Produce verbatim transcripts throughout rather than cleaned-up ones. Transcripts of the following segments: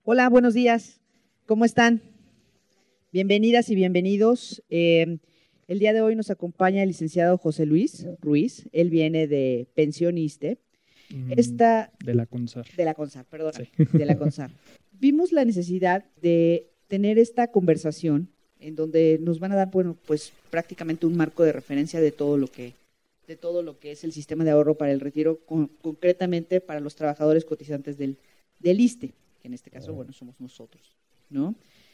Hola, buenos días. ¿Cómo están? Bienvenidas y bienvenidos. Eh, el día de hoy nos acompaña el licenciado José Luis Ruiz. Él viene de Pensión ISSSTE. Esta, de la CONSAR. De la CONSAR, perdona, Sí. de la CONSAR. Vimos la necesidad de tener esta conversación en donde nos van a dar, bueno, pues prácticamente un marco de referencia de todo lo que, de todo lo que es el sistema de ahorro para el retiro, con, concretamente para los trabajadores cotizantes del, del ISSSTE, que en este caso, bueno, somos nosotros, ¿no?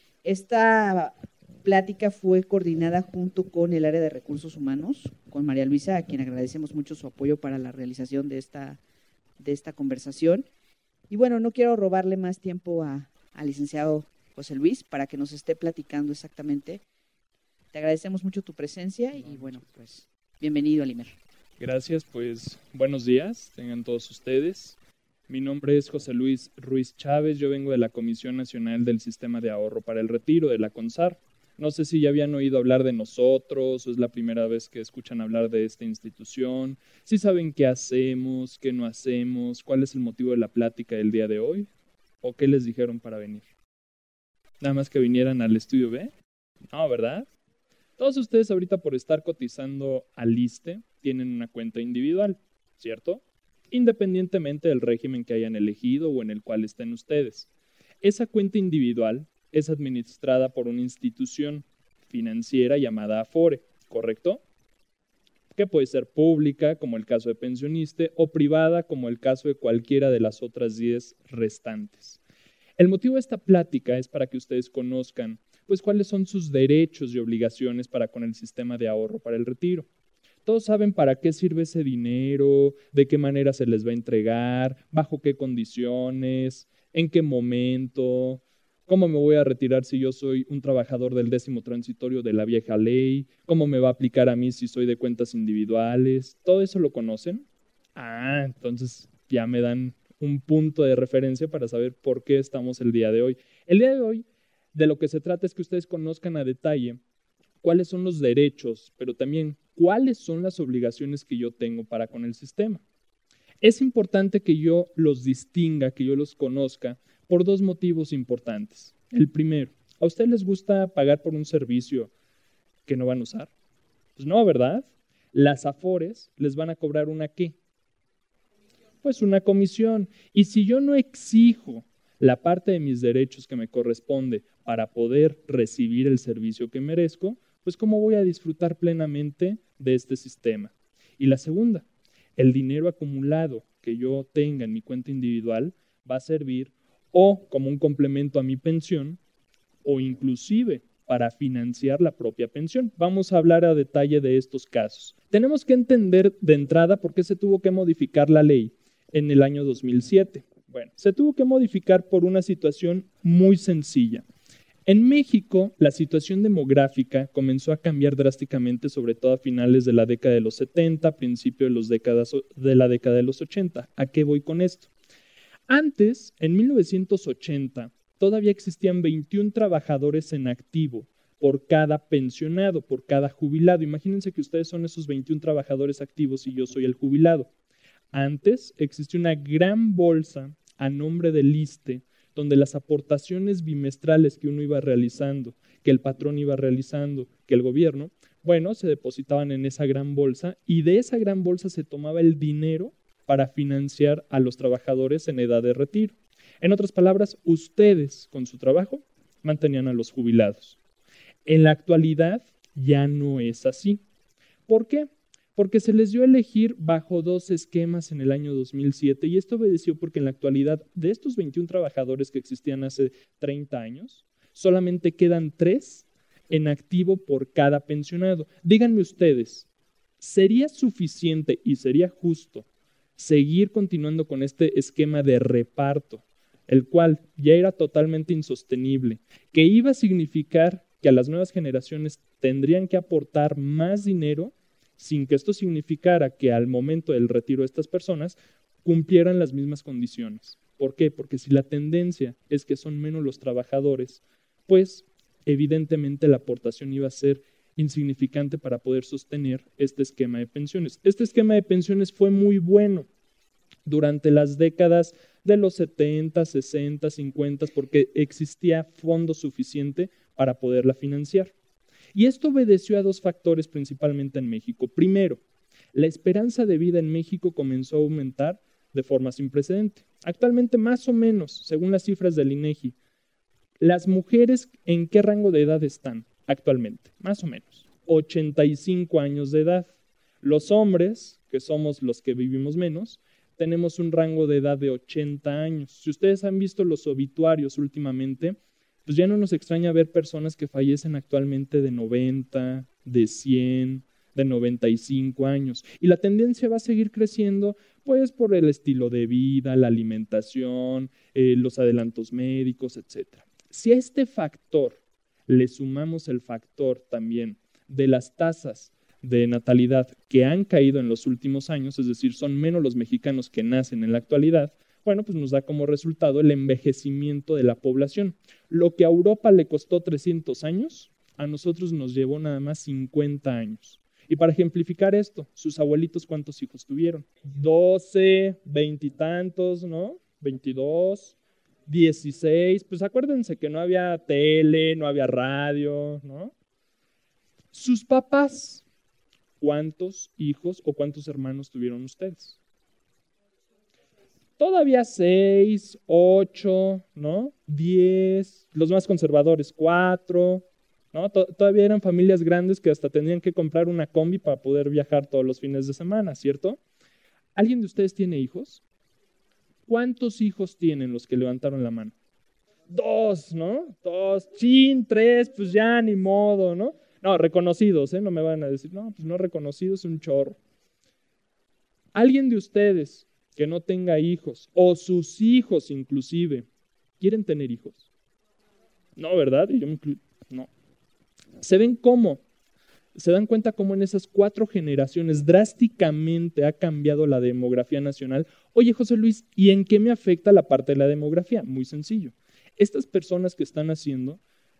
Esta plática fue coordinada junto con el área de recursos humanos, con María Luisa, a quien agradecemos mucho su apoyo para la realización de esta, de esta conversación. Y bueno, no quiero robarle más tiempo a, al licenciado José Luis para que nos esté platicando exactamente. Te agradecemos mucho tu presencia y bueno, pues bienvenido al I M E R. Gracias, pues buenos días, tengan todos ustedes. Mi nombre es José Luis Ruiz Chávez, yo vengo de la Comisión Nacional del Sistema de Ahorro para el Retiro, de la CONSAR. No sé si ya habían oído hablar de nosotros o es la primera vez que escuchan hablar de esta institución, si saben qué hacemos, qué no hacemos, cuál es el motivo de la plática del día de hoy o qué les dijeron para venir. Nada más que vinieran al estudio B, no, ¿verdad? Todos ustedes ahorita por estar cotizando al ISSSTE tienen una cuenta individual, ¿cierto? Independientemente del régimen que hayan elegido o en el cual estén ustedes. Esa cuenta individual es administrada por una institución financiera llamada Afore, ¿correcto? Que puede ser pública, como el caso de Pensión ISSSTE, o privada, como el caso de cualquiera de las otras diez restantes. El motivo de esta plática es para que ustedes conozcan, pues, cuáles son sus derechos y obligaciones para con el sistema de ahorro para el retiro. Todos saben para qué sirve ese dinero, de qué manera se les va a entregar, bajo qué condiciones, en qué momento, cómo me voy a retirar si yo soy un trabajador del décimo transitorio de la vieja ley, cómo me va a aplicar a mí si soy de cuentas individuales. ¿Todo eso lo conocen? Ah, entonces ya me dan un punto de referencia para saber por qué estamos el día de hoy. El día de hoy, de lo que se trata es que ustedes conozcan a detalle cuáles son los derechos, pero también cuáles son las obligaciones que yo tengo para con el sistema. Es importante que yo los distinga, que yo los conozca, por dos motivos importantes. El primero, ¿a ustedes les gusta pagar por un servicio que no van a usar? Pues no, ¿verdad? Las Afores les van a cobrar una ¿qué? Pues una comisión. Y si yo no exijo la parte de mis derechos que me corresponde para poder recibir el servicio que merezco, pues ¿cómo voy a disfrutar plenamente de este sistema? Y la segunda, el dinero acumulado que yo tenga en mi cuenta individual va a servir o como un complemento a mi pensión o inclusive para financiar la propia pensión. Vamos a hablar a detalle de estos casos. Tenemos que entender de entrada por qué se tuvo que modificar la ley en el año dos mil siete. Bueno, se tuvo que modificar por una situación muy sencilla. En México, la situación demográfica comenzó a cambiar drásticamente, sobre todo a finales de la década de los setenta, principio de, los décadas, de la década de los ochenta. ¿A qué voy con esto? Antes, en mil novecientos ochenta, todavía existían veintiún trabajadores en activo por cada pensionado, por cada jubilado. Imagínense que ustedes son esos veintiún trabajadores activos y yo soy el jubilado. Antes existía una gran bolsa a nombre del ISSSTE, donde las aportaciones bimestrales que uno iba realizando, que el patrón iba realizando, que el gobierno, bueno, se depositaban en esa gran bolsa y de esa gran bolsa se tomaba el dinero para financiar a los trabajadores en edad de retiro. En otras palabras, ustedes con su trabajo mantenían a los jubilados. En la actualidad ya no es así. ¿Por qué? Porque se les dio a elegir bajo dos esquemas en el año dos mil siete y esto obedeció porque en la actualidad de estos veintiún trabajadores que existían hace treinta años, solamente quedan tres en activo por cada pensionado. Díganme ustedes, ¿sería suficiente y sería justo seguir continuando con este esquema de reparto, el cual ya era totalmente insostenible, que iba a significar que a las nuevas generaciones tendrían que aportar más dinero sin que esto significara que al momento del retiro de estas personas cumplieran las mismas condiciones? ¿Por qué? Porque si la tendencia es que son menos los trabajadores, pues evidentemente la aportación iba a ser insignificante para poder sostener este esquema de pensiones. Este esquema de pensiones fue muy bueno. durante las décadas de los setenta, sesenta, cincuenta, porque existía fondo suficiente para poderla financiar. Y esto obedeció a dos factores principalmente en México. Primero, la esperanza de vida en México comenzó a aumentar de forma sin precedente. Actualmente, más o menos, según las cifras del INEGI, las mujeres, ¿en qué rango de edad están actualmente? Más o menos, ochenta y cinco años de edad. Los hombres, que somos los que vivimos menos, tenemos un rango de edad de ochenta años. Si ustedes han visto los obituarios últimamente, pues ya no nos extraña ver personas que fallecen actualmente de noventa, de cien, de noventa y cinco años. Y la tendencia va a seguir creciendo, pues por el estilo de vida, la alimentación, eh, los adelantos médicos, etcétera. Si a este factor le sumamos el factor también de las tasas de natalidad que han caído en los últimos años, es decir, son menos los mexicanos que nacen en la actualidad, bueno, pues nos da como resultado el envejecimiento de la población. Lo que a Europa le costó trescientos años, a nosotros nos llevó nada más cincuenta años. Y para ejemplificar esto, sus abuelitos, ¿cuántos hijos tuvieron? doce, veinte y tantos, ¿no? veintidós, dieciséis. Pues acuérdense que no había tele, no había radio, ¿no? Sus papás, ¿cuántos hijos o cuántos hermanos tuvieron ustedes? Todavía seis, ocho, ¿no? diez, los más conservadores, cuatro, ¿no? Todavía eran familias grandes que hasta tenían que comprar una combi para poder viajar todos los fines de semana, ¿cierto? ¿Alguien de ustedes tiene hijos? ¿Cuántos hijos tienen los que levantaron la mano? Dos, ¿no? Dos, chin, tres, pues ya ni modo, ¿no? No, reconocidos, ¿eh? No me van a decir, no, pues no reconocidos, un chorro. ¿Alguien de ustedes que no tenga hijos, o sus hijos inclusive, quieren tener hijos? No, ¿verdad? Y yo me incluyo, no. ¿Se ven cómo? ¿Se dan cuenta cómo en esas cuatro generaciones drásticamente ha cambiado la demografía nacional? Oye, José Luis, ¿y en qué me afecta la parte de la demografía? Muy sencillo. Estas personas que están haciendo,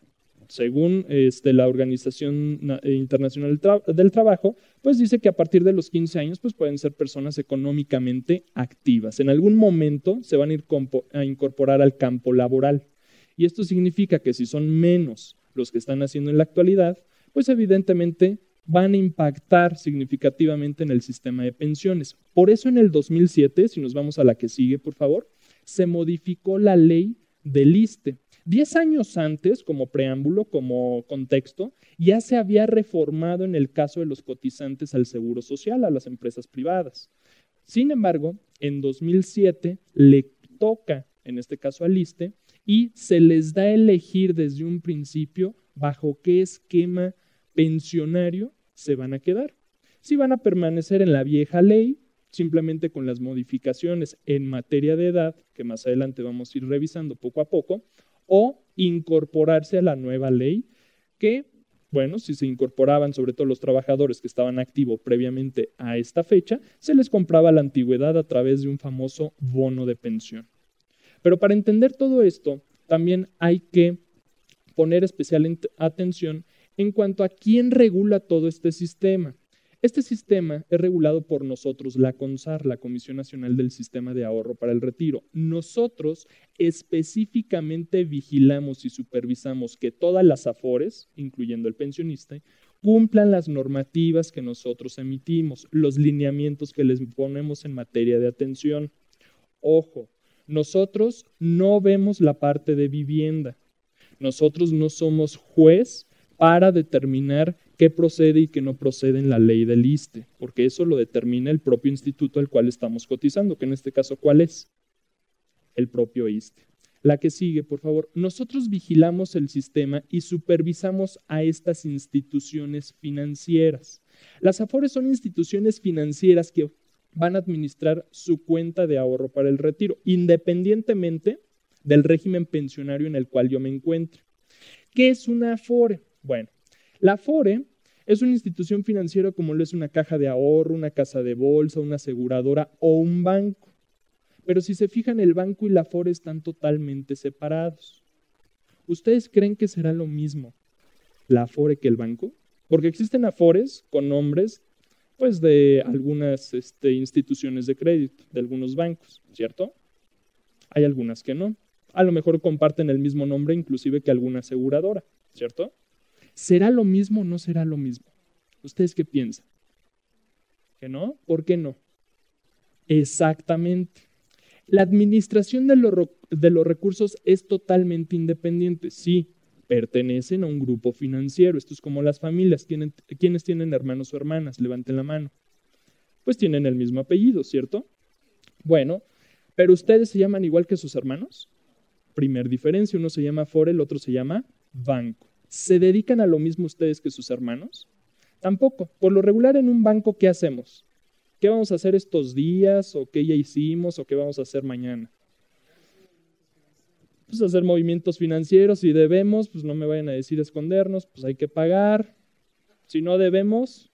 según este, la Organización Internacional del, Tra- del Trabajo, pues dice que a partir de los quince años pues pueden ser personas económicamente activas. En algún momento se van a ir compo- a incorporar al campo laboral. Y esto significa que si son menos los que están haciendo en la actualidad, pues evidentemente van a impactar significativamente en el sistema de pensiones. Por eso en el dos mil siete, si nos vamos a la que sigue, por favor, se modificó la ley del ISSSTE. Diez años antes, como preámbulo, como contexto, ya se había reformado en el caso de los cotizantes al Seguro Social, a las empresas privadas. Sin embargo, en dos mil siete le toca, en este caso al ISSSTE, y se les da a elegir desde un principio bajo qué esquema pensionario se van a quedar. Si van a permanecer en la vieja ley, simplemente con las modificaciones en materia de edad, que más adelante vamos a ir revisando poco a poco, o incorporarse a la nueva ley que, bueno, si se incorporaban sobre todo los trabajadores que estaban activos previamente a esta fecha, se les compraba la antigüedad a través de un famoso bono de pensión. Pero para entender todo esto, también hay que poner especial atención en cuanto a quién regula todo este sistema. Este sistema es regulado por nosotros, la CONSAR, la Comisión Nacional del Sistema de Ahorro para el Retiro. Nosotros específicamente vigilamos y supervisamos que todas las AFORES, incluyendo el pensionista, cumplan las normativas que nosotros emitimos, los lineamientos que les ponemos en materia de atención. Ojo, nosotros no vemos la parte de vivienda. Nosotros no somos juez para determinar qué procede y qué no procede en la ley del ISSSTE, porque eso lo determina el propio instituto al cual estamos cotizando, que en este caso, ¿cuál es? El propio ISSSTE. La que sigue, por favor. Nosotros vigilamos el sistema y supervisamos a estas instituciones financieras. Las AFORES son instituciones financieras que van a administrar su cuenta de ahorro para el retiro, independientemente del régimen pensionario en el cual yo me encuentre. ¿Qué es una AFORE? Bueno, la AFORE es una institución financiera como lo es una caja de ahorro, una casa de bolsa, una aseguradora o un banco. Pero si se fijan, el banco y la AFORE están totalmente separados. ¿Ustedes creen que será lo mismo la AFORE que el banco? Porque existen AFORES con nombres pues de algunas este, instituciones de crédito, de algunos bancos, ¿cierto? Hay algunas que no. A lo mejor comparten el mismo nombre inclusive que alguna aseguradora, ¿cierto? ¿Será lo mismo o no será lo mismo? ¿Ustedes qué piensan? ¿Que no? ¿Por qué no? Exactamente. La administración de los, de los recursos es totalmente independiente. Sí, pertenecen a un grupo financiero. Esto es como las familias. ¿Quiénes, ¿quiénes tienen hermanos o hermanas? Levanten la mano. Pues tienen el mismo apellido, ¿cierto? Bueno, ¿pero ustedes se llaman igual que sus hermanos? Primer diferencia, uno se llama Afore, el otro se llama banco. ¿Se dedican a lo mismo ustedes que sus hermanos? Tampoco. Por lo regular en un banco, ¿qué hacemos? ¿Qué vamos a hacer estos días? ¿O qué ya hicimos? ¿O qué vamos a hacer mañana? Pues hacer movimientos financieros. Si debemos, pues no me vayan a decir escondernos, pues hay que pagar. Si no debemos,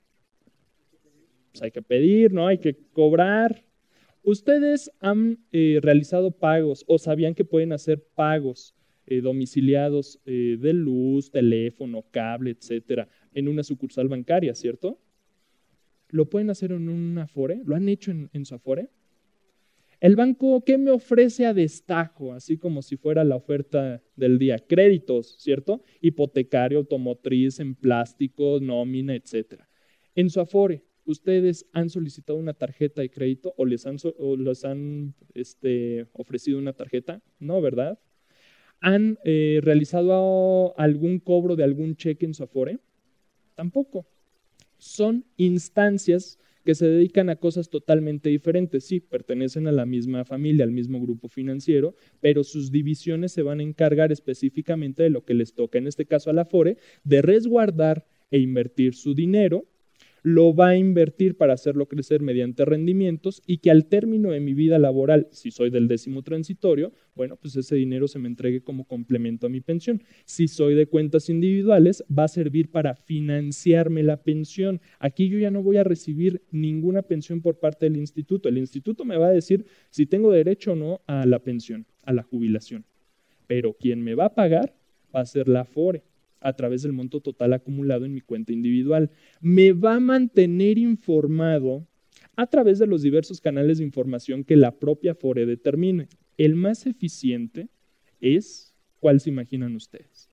pues hay que pedir, ¿no? Hay que cobrar. ¿Ustedes han eh, realizado pagos o sabían que pueden hacer pagos eh, domiciliados eh, de luz, teléfono, cable, etcétera, en una sucursal bancaria, ¿cierto? ¿Lo pueden hacer en un Afore? ¿Lo han hecho en, en su Afore? El banco, ¿qué me ofrece a destajo? Así como si fuera la oferta del día. Créditos, ¿cierto? Hipotecario, automotriz, en plástico, nómina, etcétera. En su Afore, ¿ustedes han solicitado una tarjeta de crédito o les han, o les han este, ofrecido una tarjeta? No, ¿verdad? ¿Han eh, realizado algún cobro de algún cheque en su Afore? Tampoco. Son instancias que se dedican a cosas totalmente diferentes. Sí, pertenecen a la misma familia, al mismo grupo financiero, pero sus divisiones se van a encargar específicamente de lo que les toca, en este caso a la Afore, de resguardar e invertir su dinero. Lo va a invertir para hacerlo crecer mediante rendimientos y que al término de mi vida laboral, si soy del décimo transitorio, bueno, pues ese dinero se me entregue como complemento a mi pensión. Si soy de cuentas individuales, va a servir para financiarme la pensión. Aquí yo ya no voy a recibir ninguna pensión por parte del instituto. El instituto me va a decir si tengo derecho o no a la pensión, a la jubilación. Pero quien me va a pagar va a ser la Afore, a través del monto total acumulado en mi cuenta individual. Me va a mantener informado a través de los diversos canales de información que la propia Afore determine. El más eficiente es, ¿cuál se imaginan ustedes?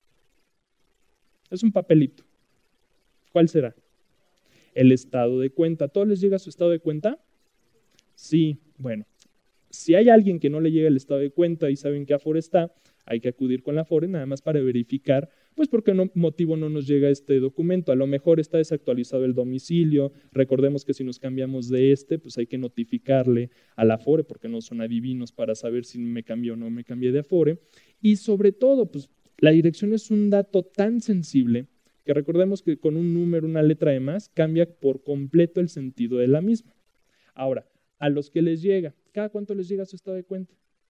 Es un papelito. ¿Cuál será? El estado de cuenta. ¿A todos les llega su estado de cuenta? Sí, bueno. Si hay alguien que no le llega el estado de cuenta y saben que Afore está, hay que acudir con la Afore nada más para verificar, pues por qué no, motivo no nos llega este documento. A lo mejor está desactualizado el domicilio. Recordemos que si nos cambiamos de este, pues hay que notificarle a la Afore porque no son adivinos para saber si me cambié o no me cambié de Afore. Y sobre todo, pues la dirección es un dato tan sensible que recordemos que con un número, una letra de más, cambia por completo el sentido de la misma. Ahora, a los que les llega, ¿cada cuánto les llega su estado de cuenta?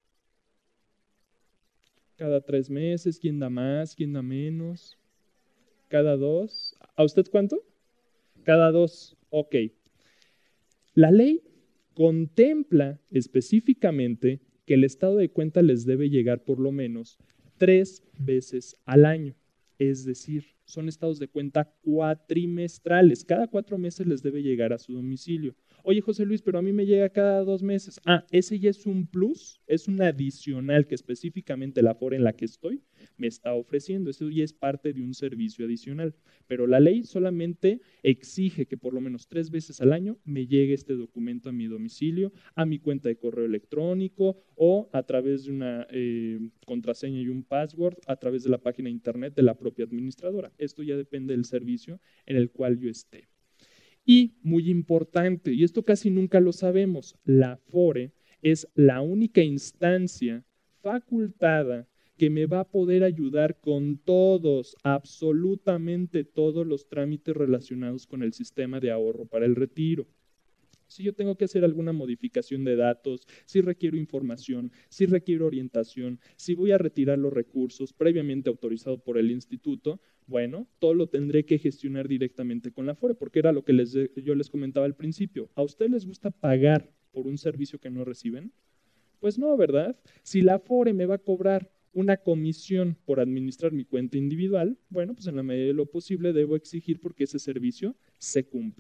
Cada tres meses, ¿quién da más? ¿Quién da menos? ¿Cada dos? ¿A usted cuánto? Cada dos. Ok. La ley contempla específicamente que el estado de cuenta les debe llegar por lo menos tres veces al año. Es decir, son estados de cuenta cuatrimestrales. Cada cuatro meses les debe llegar a su domicilio. Oye, José Luis, pero a mí me llega cada dos meses. Ah, ese ya es un plus, es un adicional que específicamente la Afore en la que estoy me está ofreciendo. Eso ya es parte de un servicio adicional. Pero la ley solamente exige que por lo menos tres veces al año me llegue este documento a mi domicilio, a mi cuenta de correo electrónico o a través de una eh, contraseña y un password a través de la página de internet de la propia administradora. Esto ya depende del servicio en el cual yo esté. Y muy importante, y esto casi nunca lo sabemos, la Afore es la única instancia facultada que me va a poder ayudar con todos, absolutamente todos los trámites relacionados con el sistema de ahorro para el retiro. Si yo tengo que hacer alguna modificación de datos, si requiero información, si requiero orientación, si voy a retirar los recursos previamente autorizado por el instituto, bueno, todo lo tendré que gestionar directamente con la Afore, porque era lo que les, yo les comentaba al principio. ¿A ustedes les gusta pagar por un servicio que no reciben? Pues no, ¿verdad? Si la Afore me va a cobrar una comisión por administrar mi cuenta individual, bueno, pues en la medida de lo posible debo exigir porque ese servicio se cumpla.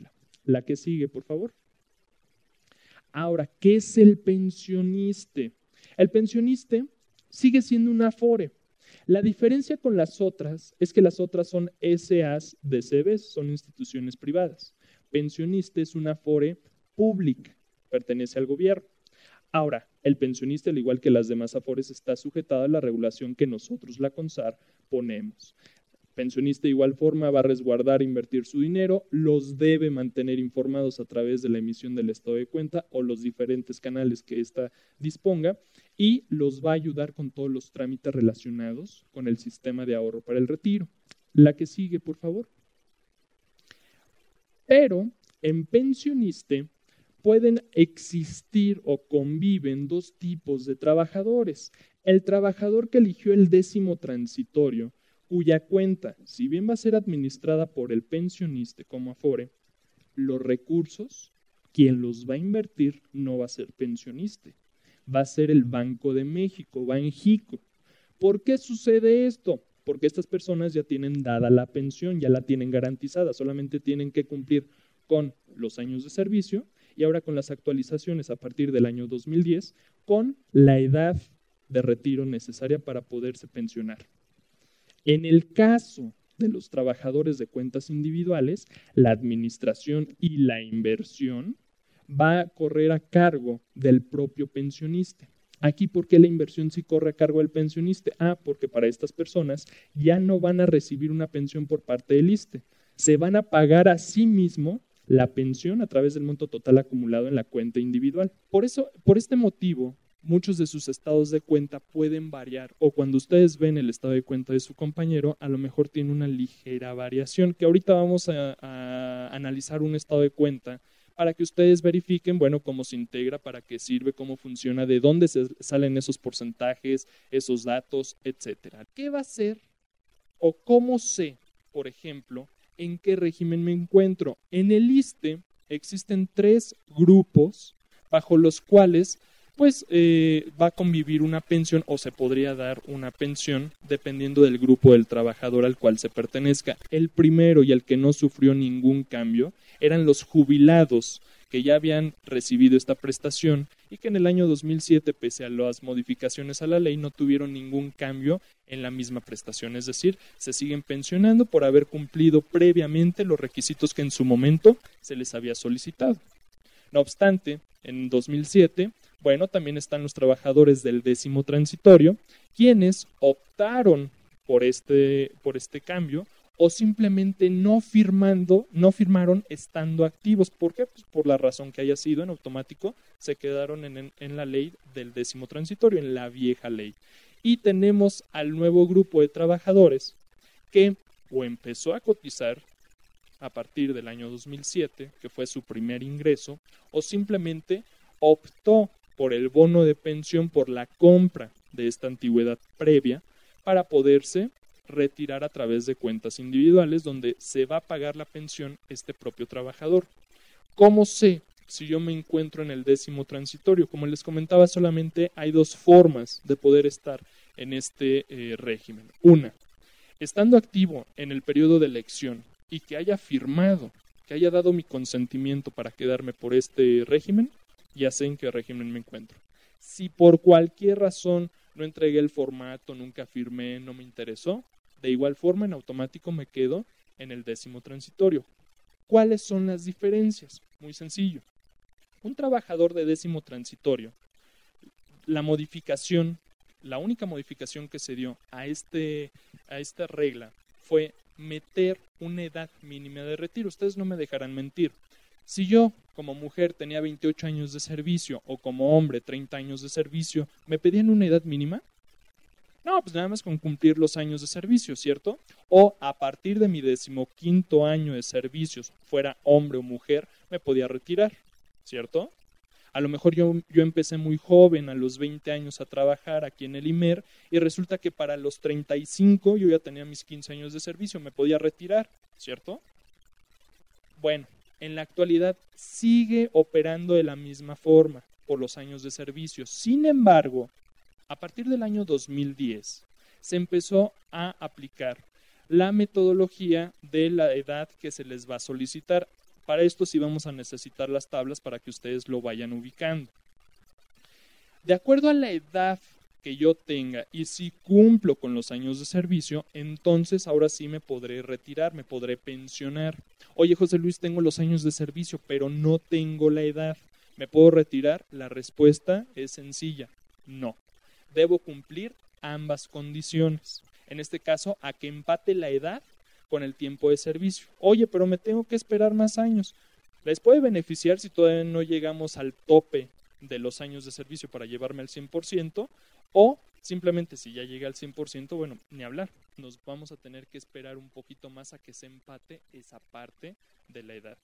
La que sigue, por favor. Ahora, ¿qué es el pensionista? El pensionista sigue siendo una Afore. La diferencia con las otras es que las otras son S As de C Bs, son instituciones privadas. Pensionista es una Afore pública, pertenece al gobierno. Ahora, el pensionista, al igual que las demás Afores, está sujetado a la regulación que nosotros, la CONSAR, ponemos. Pensionista de igual forma va a resguardar e invertir su dinero, los debe mantener informados a través de la emisión del estado de cuenta o los diferentes canales que ésta disponga y los va a ayudar con todos los trámites relacionados con el sistema de ahorro para el retiro. La que sigue, por favor. Pero en pensionista pueden existir o conviven dos tipos de trabajadores. El trabajador que eligió el décimo transitorio, cuya cuenta, si bien va a ser administrada por el pensionista como Afore, los recursos, quien los va a invertir no va a ser pensionista, va a ser el Banco de México, Banjico. ¿Por qué sucede esto? Porque estas personas ya tienen dada la pensión, ya la tienen garantizada, solamente tienen que cumplir con los años de servicio y ahora con las actualizaciones a partir del año dos mil diez, con la edad de retiro necesaria para poderse pensionar. En el caso de los trabajadores de cuentas individuales, la administración y la inversión va a correr a cargo del propio pensionista. Aquí, ¿por qué la inversión sí corre a cargo del pensionista? Ah, porque para estas personas ya no van a recibir una pensión por parte del ISSSTE. Se van a pagar a sí mismo la pensión a través del monto total acumulado en la cuenta individual. Por eso, por este motivo, muchos de sus estados de cuenta pueden variar o cuando ustedes ven el estado de cuenta de su compañero, a lo mejor tiene una ligera variación, que ahorita vamos a, a analizar un estado de cuenta para que ustedes verifiquen, bueno, cómo se integra, para qué sirve, cómo funciona, de dónde se salen esos porcentajes, esos datos, etcétera. ¿Qué va a ser o cómo sé, por ejemplo, en qué régimen me encuentro? En el ISSSTE existen tres grupos bajo los cuales pues eh, va a convivir una pensión o se podría dar una pensión dependiendo del grupo del trabajador al cual se pertenezca. El primero y el que no sufrió ningún cambio eran los jubilados que ya habían recibido esta prestación y que en el año dos mil siete, pese a las modificaciones a la ley, no tuvieron ningún cambio en la misma prestación, es decir, se siguen pensionando por haber cumplido previamente los requisitos que en su momento se les había solicitado. No obstante, en dos mil siete, bueno, también están los trabajadores del décimo transitorio, quienes optaron por este, por este cambio o simplemente no firmando, no firmaron estando activos. ¿Por qué? Pues por la razón que haya sido, en automático se quedaron en, en, en la ley del décimo transitorio, en la vieja ley. Y tenemos al nuevo grupo de trabajadores que o empezó a cotizar a partir del año dos mil siete, que fue su primer ingreso, o simplemente optó por el bono de pensión por la compra de esta antigüedad previa para poderse retirar a través de cuentas individuales donde se va a pagar la pensión este propio trabajador. ¿Cómo sé si yo me encuentro en el décimo transitorio? Como les comentaba, solamente hay dos formas de poder estar en este eh, régimen. Una, estando activo en el periodo de elección y que haya firmado, que haya dado mi consentimiento para quedarme por este régimen, ya sé en qué régimen me encuentro. Si por cualquier razón no entregué el formato, nunca firmé, no me interesó, de igual forma en automático me quedo en el décimo transitorio. ¿Cuáles son las diferencias? Muy sencillo. Un trabajador de décimo transitorio, la modificación, la única modificación que se dio a, este, a esta regla fue meter una edad mínima de retiro. Ustedes no me dejarán mentir. Si yo, como mujer, tenía veintiocho años de servicio o como hombre, treinta años de servicio, ¿me pedían una edad mínima? No, pues nada más con cumplir los años de servicio, ¿cierto? O a partir de mi decimoquinto año de servicios, fuera hombre o mujer, me podía retirar, ¿cierto? A lo mejor yo, yo empecé muy joven, a los veinte años, a trabajar aquí en el I M E R y resulta que para los treinta y cinco yo ya tenía mis quince años de servicio, me podía retirar, ¿cierto? Bueno, en la actualidad sigue operando de la misma forma por los años de servicio. Sin embargo, a partir del año dos mil diez se empezó a aplicar la metodología de la edad que se les va a solicitar. Para esto sí vamos a necesitar las tablas para que ustedes lo vayan ubicando. De acuerdo a la edad que yo tenga y si cumplo con los años de servicio, entonces ahora sí me podré retirar, me podré pensionar. Oye, José Luis, tengo los años de servicio, pero no tengo la edad. ¿Me puedo retirar? La respuesta es sencilla, no. Debo cumplir ambas condiciones. En este caso, a que empate la edad con el tiempo de servicio. Oye, pero me tengo que esperar más años. Les puede beneficiar si todavía no llegamos al tope de los años de servicio para llevarme al cien por ciento, o simplemente si ya llega al cien por ciento, bueno, ni hablar. Nos vamos a tener que esperar un poquito más a que se empate esa parte de la edad.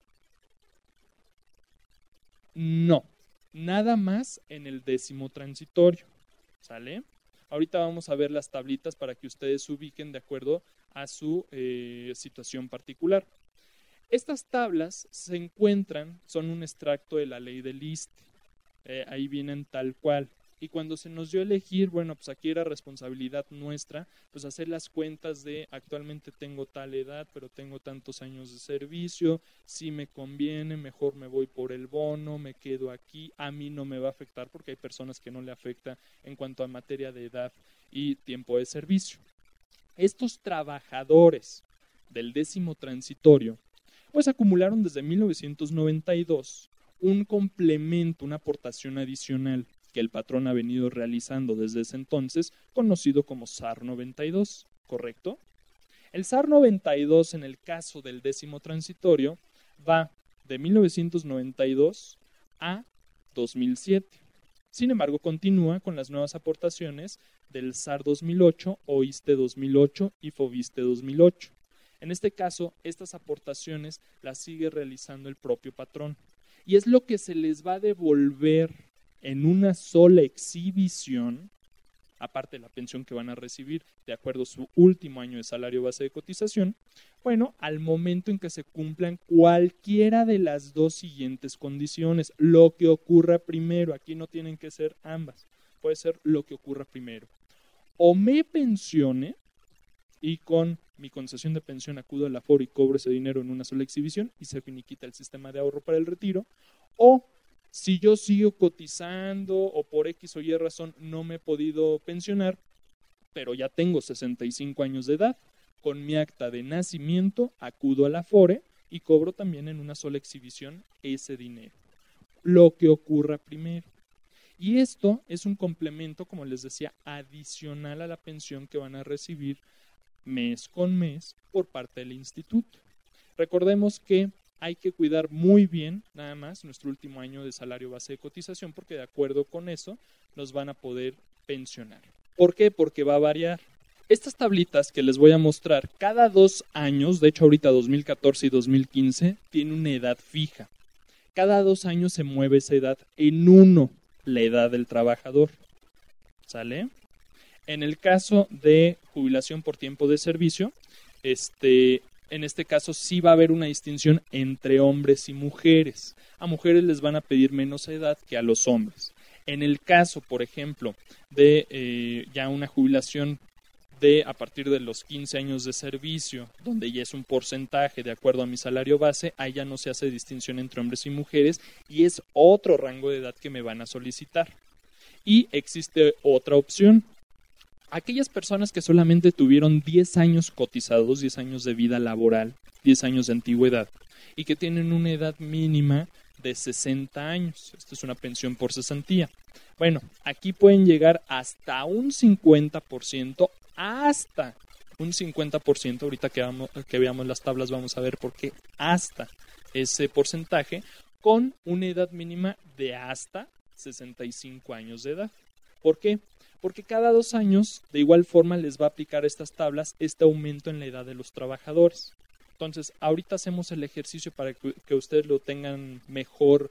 No, nada más en el décimo transitorio, ¿sale? Ahorita vamos a ver las tablitas para que ustedes se ubiquen de acuerdo a su eh, situación particular. Estas tablas se encuentran, son un extracto de la ley del I S S S T E, eh, ahí vienen tal cual. Y cuando se nos dio a elegir, bueno, pues aquí era responsabilidad nuestra, pues hacer las cuentas de actualmente tengo tal edad, pero tengo tantos años de servicio, si me conviene, mejor me voy por el bono, me quedo aquí, a mí no me va a afectar porque hay personas que no le afecta en cuanto a materia de edad y tiempo de servicio. Estos trabajadores del décimo transitorio, pues acumularon desde mil novecientos noventa y dos un complemento, una aportación adicional que el patrón ha venido realizando desde ese entonces, conocido como S A R noventa y dos, ¿correcto? El S A R noventa y dos en el caso del décimo transitorio va de mil novecientos noventa y dos a dos mil siete. Sin embargo, continúa con las nuevas aportaciones del S A R dos mil ocho, O I S S S T E dos mil ocho y FOBISSSTE dos mil ocho. En este caso, estas aportaciones las sigue realizando el propio patrón. Y es lo que se les va a devolver en una sola exhibición, aparte de la pensión que van a recibir de acuerdo a su último año de salario base de cotización, bueno, al momento en que se cumplan cualquiera de las dos siguientes condiciones, lo que ocurra primero, aquí no tienen que ser ambas, puede ser lo que ocurra primero. O me pensione y con mi concesión de pensión acudo al aforo y cobro ese dinero en una sola exhibición y se finiquita el sistema de ahorro para el retiro, o si yo sigo cotizando o por X o Y razón no me he podido pensionar, pero ya tengo sesenta y cinco años de edad, con mi acta de nacimiento acudo al Afore y cobro también en una sola exhibición ese dinero. Lo que ocurra primero. Y esto es un complemento, como les decía, adicional a la pensión que van a recibir mes con mes por parte del instituto. Recordemos que hay que cuidar muy bien, nada más, nuestro último año de salario base de cotización, porque de acuerdo con eso nos van a poder pensionar. ¿Por qué? Porque va a variar. Estas tablitas que les voy a mostrar, cada dos años, de hecho ahorita dos mil catorce y dos mil quince, tiene una edad fija. Cada dos años se mueve esa edad en uno, la edad del trabajador. ¿Sale? En el caso de jubilación por tiempo de servicio, este... en este caso sí va a haber una distinción entre hombres y mujeres. A mujeres les van a pedir menos edad que a los hombres. En el caso, por ejemplo, de eh, ya una jubilación de a partir de los quince años de servicio, donde ya es un porcentaje de acuerdo a mi salario base, ahí ya no se hace distinción entre hombres y mujeres y es otro rango de edad que me van a solicitar. Y existe otra opción. Aquellas personas que solamente tuvieron diez años cotizados, diez años de vida laboral, diez años de antigüedad, y que tienen una edad mínima de sesenta años. Esta es una pensión por cesantía. Bueno, aquí pueden llegar hasta un cincuenta por ciento, hasta un cincuenta por ciento, ahorita que, vamos, que veamos las tablas vamos a ver por qué hasta ese porcentaje, con una edad mínima de hasta sesenta y cinco años de edad. ¿Por qué? Porque cada dos años, de igual forma, les va a aplicar estas tablas este aumento en la edad de los trabajadores. Entonces, ahorita hacemos el ejercicio para que, que ustedes lo tengan mejor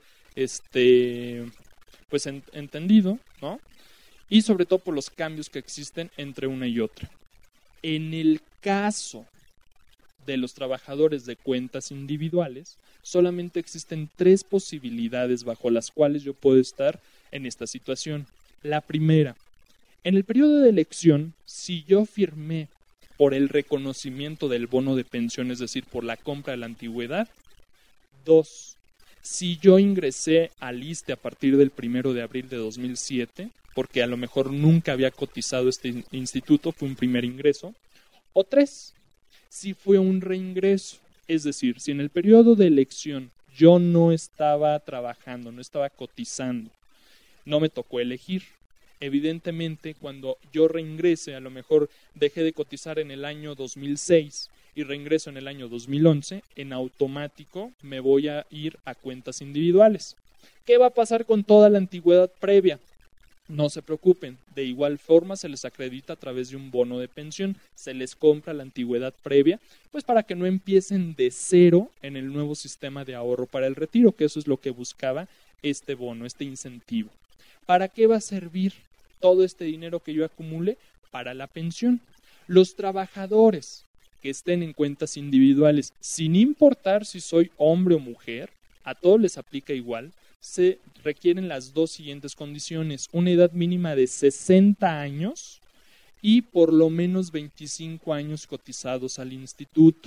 este, pues en, entendido, ¿no? Y sobre todo por los cambios que existen entre una y otra. En el caso de los trabajadores de cuentas individuales, solamente existen tres posibilidades bajo las cuales yo puedo estar en esta situación. La primera, en el periodo de elección, si yo firmé por el reconocimiento del bono de pensión, es decir, por la compra de la antigüedad, Dos, si yo ingresé al ISSSTE a partir del primero de abril de dos mil siete, porque a lo mejor nunca había cotizado este instituto, fue un primer ingreso. O tres, si fue un reingreso, es decir, si en el periodo de elección yo no estaba trabajando, no estaba cotizando, no me tocó elegir. Evidentemente, cuando yo reingrese, a lo mejor dejé de cotizar en el año dos mil seis y reingreso en el año dos mil once, en automático me voy a ir a cuentas individuales. ¿Qué va a pasar con toda la antigüedad previa? No se preocupen, de igual forma se les acredita a través de un bono de pensión, se les compra la antigüedad previa, pues para que no empiecen de cero en el nuevo sistema de ahorro para el retiro, que eso es lo que buscaba este bono, este incentivo. ¿Para qué va a servir todo este dinero que yo acumule? Para la pensión. Los trabajadores que estén en cuentas individuales, sin importar si soy hombre o mujer, a todos les aplica igual, se requieren las dos siguientes condiciones: una edad mínima de sesenta años y por lo menos veinticinco años cotizados al instituto.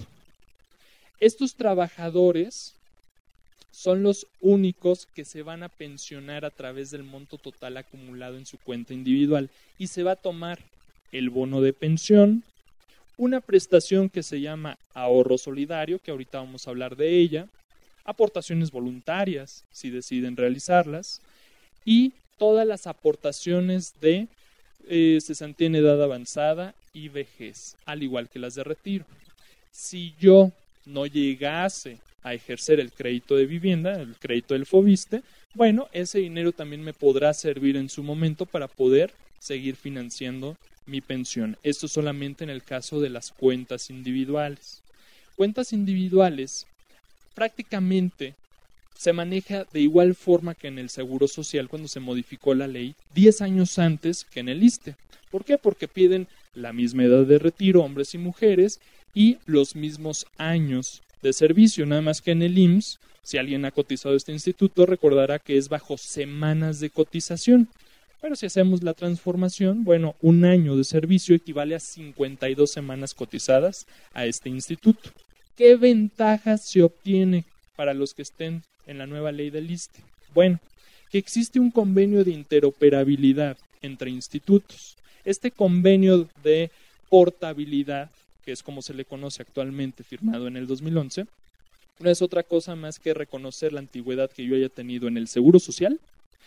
Estos trabajadores son los únicos que se van a pensionar a través del monto total acumulado en su cuenta individual y se va a tomar el bono de pensión, una prestación que se llama ahorro solidario, que ahorita vamos a hablar de ella, aportaciones voluntarias, si deciden realizarlas, y todas las aportaciones de eh, cesantía en edad avanzada y vejez, al igual que las de retiro. Si yo no llegase a ejercer el crédito de vivienda, el crédito del FOBISSSTE, bueno, ese dinero también me podrá servir en su momento para poder seguir financiando mi pensión. Esto solamente en el caso de las cuentas individuales. Cuentas individuales prácticamente se maneja de igual forma que en el Seguro Social cuando se modificó la ley diez años antes que en el ISSSTE. ¿Por qué? Porque piden la misma edad de retiro, hombres y mujeres, y los mismos años de servicio, nada más que en el I M S S, si alguien ha cotizado este instituto, recordará que es bajo semanas de cotización. Pero si hacemos la transformación, bueno, un año de servicio equivale a cincuenta y dos semanas cotizadas a este instituto. ¿Qué ventajas se obtiene para los que estén en la nueva ley del ISSSTE? Bueno, que existe un convenio de interoperabilidad entre institutos. Este convenio de portabilidad, que es como se le conoce actualmente, firmado en el dos mil once, no es otra cosa más que reconocer la antigüedad que yo haya tenido en el Seguro Social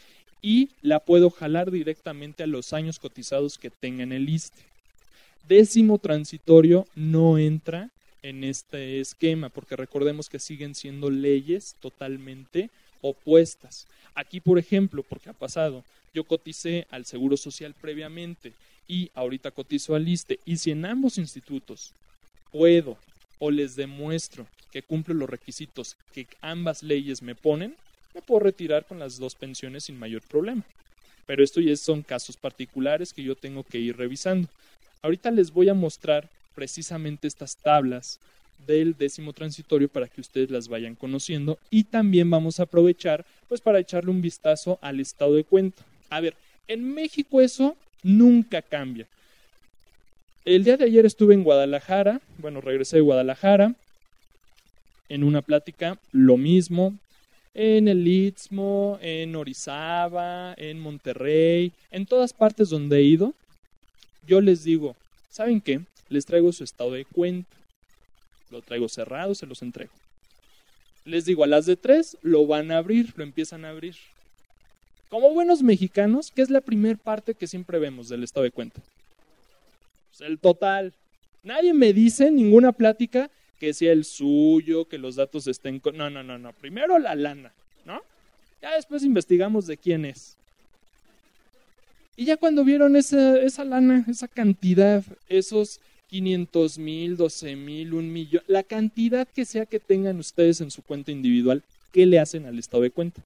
y la puedo jalar directamente a los años cotizados que tenga en el ISSSTE. Décimo transitorio no entra en este esquema, porque recordemos que siguen siendo leyes totalmente opuestas. Aquí, por ejemplo, porque ha pasado, yo coticé al Seguro Social previamente y ahorita cotizo al ISSSTE, y si en ambos institutos puedo o les demuestro que cumplo los requisitos que ambas leyes me ponen, me puedo retirar con las dos pensiones sin mayor problema. Pero esto ya son casos particulares que yo tengo que ir revisando. Ahorita les voy a mostrar precisamente estas tablas del décimo transitorio para que ustedes las vayan conociendo, y también vamos a aprovechar pues para echarle un vistazo al estado de cuenta. A ver, en México eso nunca cambia. El día de ayer estuve en Guadalajara, bueno, regresé de Guadalajara, en una plática, lo mismo, en el Istmo, en Orizaba, en Monterrey, en todas partes donde he ido, yo les digo, ¿saben qué? Les traigo su estado de cuenta, lo traigo cerrado, se los entrego. Les digo, a las de tres lo van a abrir, lo empiezan a abrir. Como buenos mexicanos, ¿qué es la primera parte que siempre vemos del estado de cuenta? Pues el total. Nadie me dice en ninguna plática que sea el suyo, que los datos estén... Con... No, no, no, no. Primero la lana, ¿no? Ya después investigamos de quién es. Y ya cuando vieron esa, esa lana, esa cantidad, esos quinientos mil, doce mil, un millón, la cantidad que sea que tengan ustedes en su cuenta individual, ¿qué le hacen al estado de cuenta?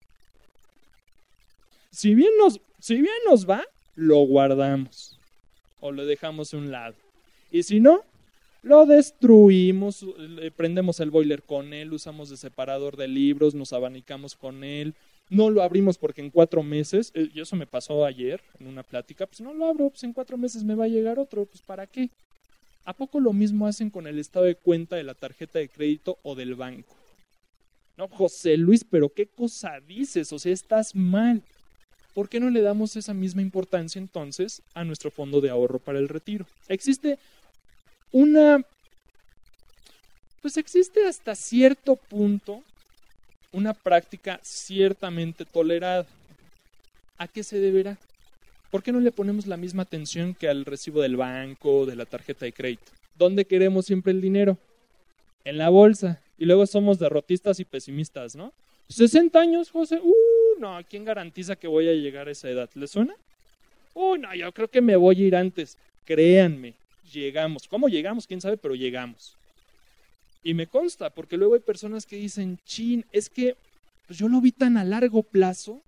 Si bien nos, si bien nos va, lo guardamos o lo dejamos a un lado. Y si no, lo destruimos, le prendemos el boiler con él, usamos de separador de libros, nos abanicamos con él, no lo abrimos porque en cuatro meses, eh, y eso me pasó ayer en una plática, pues no lo abro, pues en cuatro meses me va a llegar otro, pues ¿para qué? ¿A poco lo mismo hacen con el estado de cuenta de la tarjeta de crédito o del banco? No, José Luis, pero ¿qué cosa dices? O sea, estás mal. ¿Por qué no le damos esa misma importancia entonces a nuestro fondo de ahorro para el retiro? Existe una, pues existe hasta cierto punto una práctica ciertamente tolerada. ¿A qué se deberá? ¿Por qué no le ponemos la misma atención que al recibo del banco o de la tarjeta de crédito? ¿Dónde queremos siempre el dinero? En la bolsa. Y luego somos derrotistas y pesimistas, ¿no? sesenta años, José. Uh, no, ¿quién garantiza que voy a llegar a esa edad? ¿Le suena? Uh, no, yo creo que me voy a ir antes. Créanme, llegamos. ¿Cómo llegamos? ¿Quién sabe? Pero llegamos. Y me consta, porque luego hay personas que dicen, chin, es que pues yo lo vi tan a largo plazo.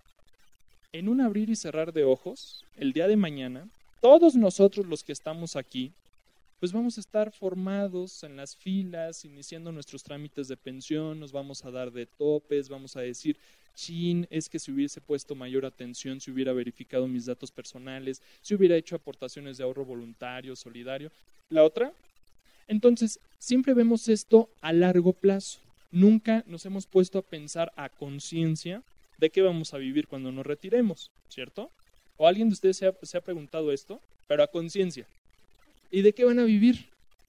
En un abrir y cerrar de ojos, el día de mañana, todos nosotros los que estamos aquí, pues vamos a estar formados en las filas, iniciando nuestros trámites de pensión, nos vamos a dar de topes, vamos a decir, chin, es que si hubiese puesto mayor atención, si hubiera verificado mis datos personales, si hubiera hecho aportaciones de ahorro voluntario, solidario. La otra, entonces, siempre vemos esto a largo plazo. Nunca nos hemos puesto a pensar a conciencia de qué vamos a vivir cuando nos retiremos, ¿cierto? ¿O alguien de ustedes se ha, se ha preguntado esto? Pero a conciencia. ¿Y de qué van a vivir?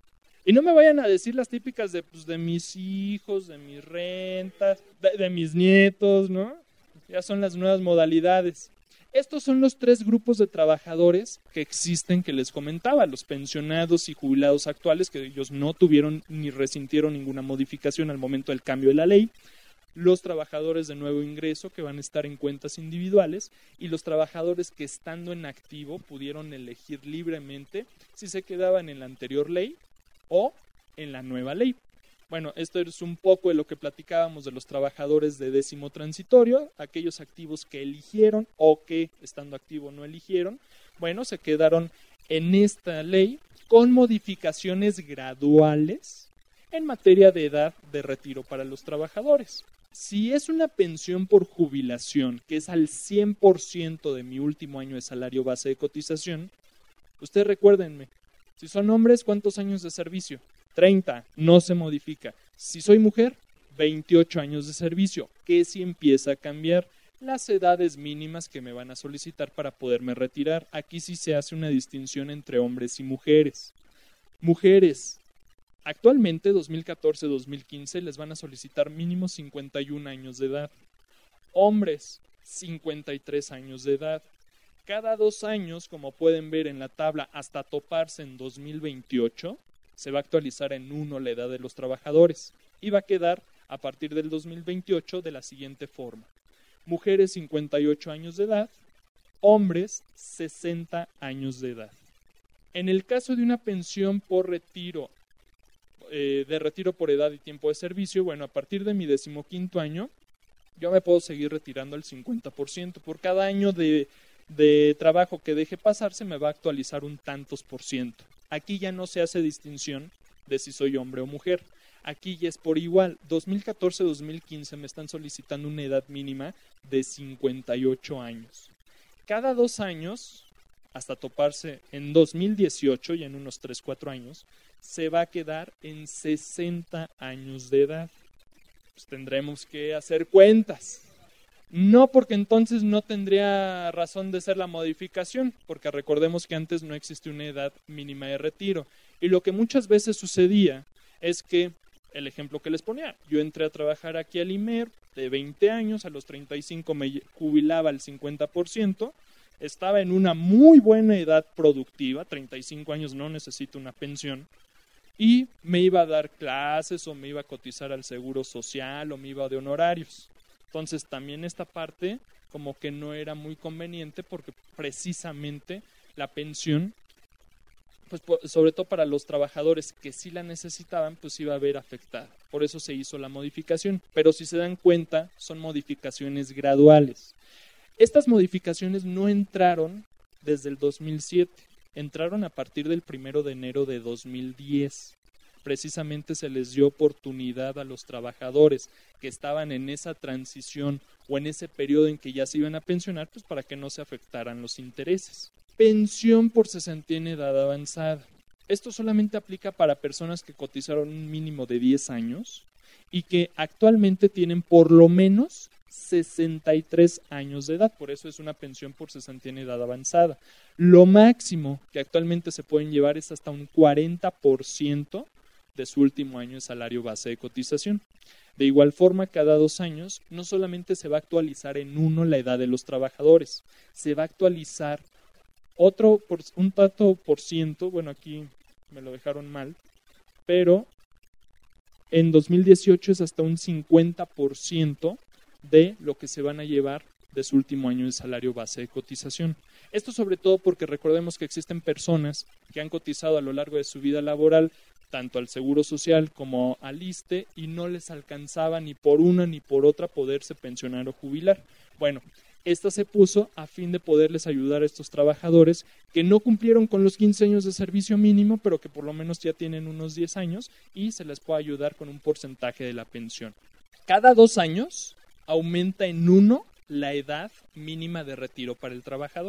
Y no me vayan a decir las típicas de, pues, de mis hijos, de mis rentas, de, de mis nietos, ¿no? Ya son las nuevas modalidades. Estos son los tres grupos de trabajadores que existen que les comentaba, los pensionados y jubilados actuales, que ellos no tuvieron ni resintieron ninguna modificación al momento del cambio de la ley, los trabajadores de nuevo ingreso que van a estar en cuentas individuales y los trabajadores que estando en activo pudieron elegir libremente si se quedaban en la anterior ley o en la nueva ley. Bueno, esto es un poco de lo que platicábamos de los trabajadores de décimo transitorio, aquellos activos que eligieron o que estando activo no eligieron, bueno, se quedaron en esta ley con modificaciones graduales en materia de edad de retiro para los trabajadores. Si es una pensión por jubilación, que es al cien por ciento de mi último año de salario base de cotización, ustedes recuérdenme, si son hombres, ¿cuántos años de servicio? treinta, no se modifica. Si soy mujer, veintiocho años de servicio. ¿Qué si empieza a cambiar? Las edades mínimas que me van a solicitar para poderme retirar. Aquí sí se hace una distinción entre hombres y mujeres. Mujeres, actualmente, dos mil catorce a dos mil quince, les van a solicitar mínimo cincuenta y un años de edad. Hombres, cincuenta y tres años de edad. Cada dos años, como pueden ver en la tabla, hasta toparse en dos mil veintiocho, se va a actualizar en uno la edad de los trabajadores y va a quedar a partir del dos mil veintiocho de la siguiente forma. Mujeres cincuenta y ocho años de edad, hombres sesenta años de edad. En el caso de una pensión por retiro, eh, de retiro por edad y tiempo de servicio, bueno, a partir de mi decimoquinto año, yo me puedo seguir retirando al cincuenta por ciento. Por cada año de, de trabajo que deje pasar, se me va a actualizar un tantos por ciento. Aquí ya no se hace distinción de si soy hombre o mujer. Aquí ya es por igual. dos mil catorce a dos mil quince me están solicitando una edad mínima de cincuenta y ocho años. Cada dos años, hasta toparse en dos mil dieciocho y en unos tres a cuatro años, se va a quedar en sesenta años de edad. Pues tendremos que hacer cuentas. No, porque entonces no tendría razón de ser la modificación, porque recordemos que antes no existía una edad mínima de retiro. Y lo que muchas veces sucedía es que, el ejemplo que les ponía, yo entré a trabajar aquí al I M E R de veinte años, a los treinta y cinco me jubilaba al cincuenta por ciento, estaba en una muy buena edad productiva, treinta y cinco años no necesito una pensión, y me iba a dar clases o me iba a cotizar al seguro social o me iba de honorarios. Entonces también esta parte como que no era muy conveniente porque precisamente la pensión, pues sobre todo para los trabajadores que sí la necesitaban, pues iba a ver afectada. Por eso se hizo la modificación. Pero si se dan cuenta, son modificaciones graduales. Estas modificaciones no entraron desde el dos mil siete, entraron a partir del primero de enero de dos mil diez. Precisamente se les dio oportunidad a los trabajadores que estaban en esa transición o en ese periodo en que ya se iban a pensionar, pues para que no se afectaran los intereses. Pensión por cesantía en edad avanzada. Esto solamente aplica para personas que cotizaron un mínimo de diez años y que actualmente tienen por lo menos sesenta y tres años de edad, por eso es una pensión por cesantía en edad avanzada. Lo máximo que actualmente se pueden llevar es hasta un cuarenta por ciento de su último año de salario base de cotización. De igual forma, cada dos años no solamente se va a actualizar en uno la edad de los trabajadores, se va a actualizar otro, por, un tanto por ciento, bueno aquí me lo dejaron mal, pero en dos mil dieciocho es hasta un cincuenta por ciento de lo que se van a llevar de su último año de salario base de cotización. Esto sobre todo porque recordemos que existen personas que han cotizado a lo largo de su vida laboral tanto al Seguro Social como al ISSSTE y no les alcanzaba ni por una ni por otra poderse pensionar o jubilar. Bueno, esta se puso a fin de poderles ayudar a estos trabajadores que no cumplieron con los quince años de servicio mínimo, pero que por lo menos ya tienen unos diez años y se les puede ayudar con un porcentaje de la pensión. Cada dos años aumenta en uno la edad mínima de retiro para el trabajador.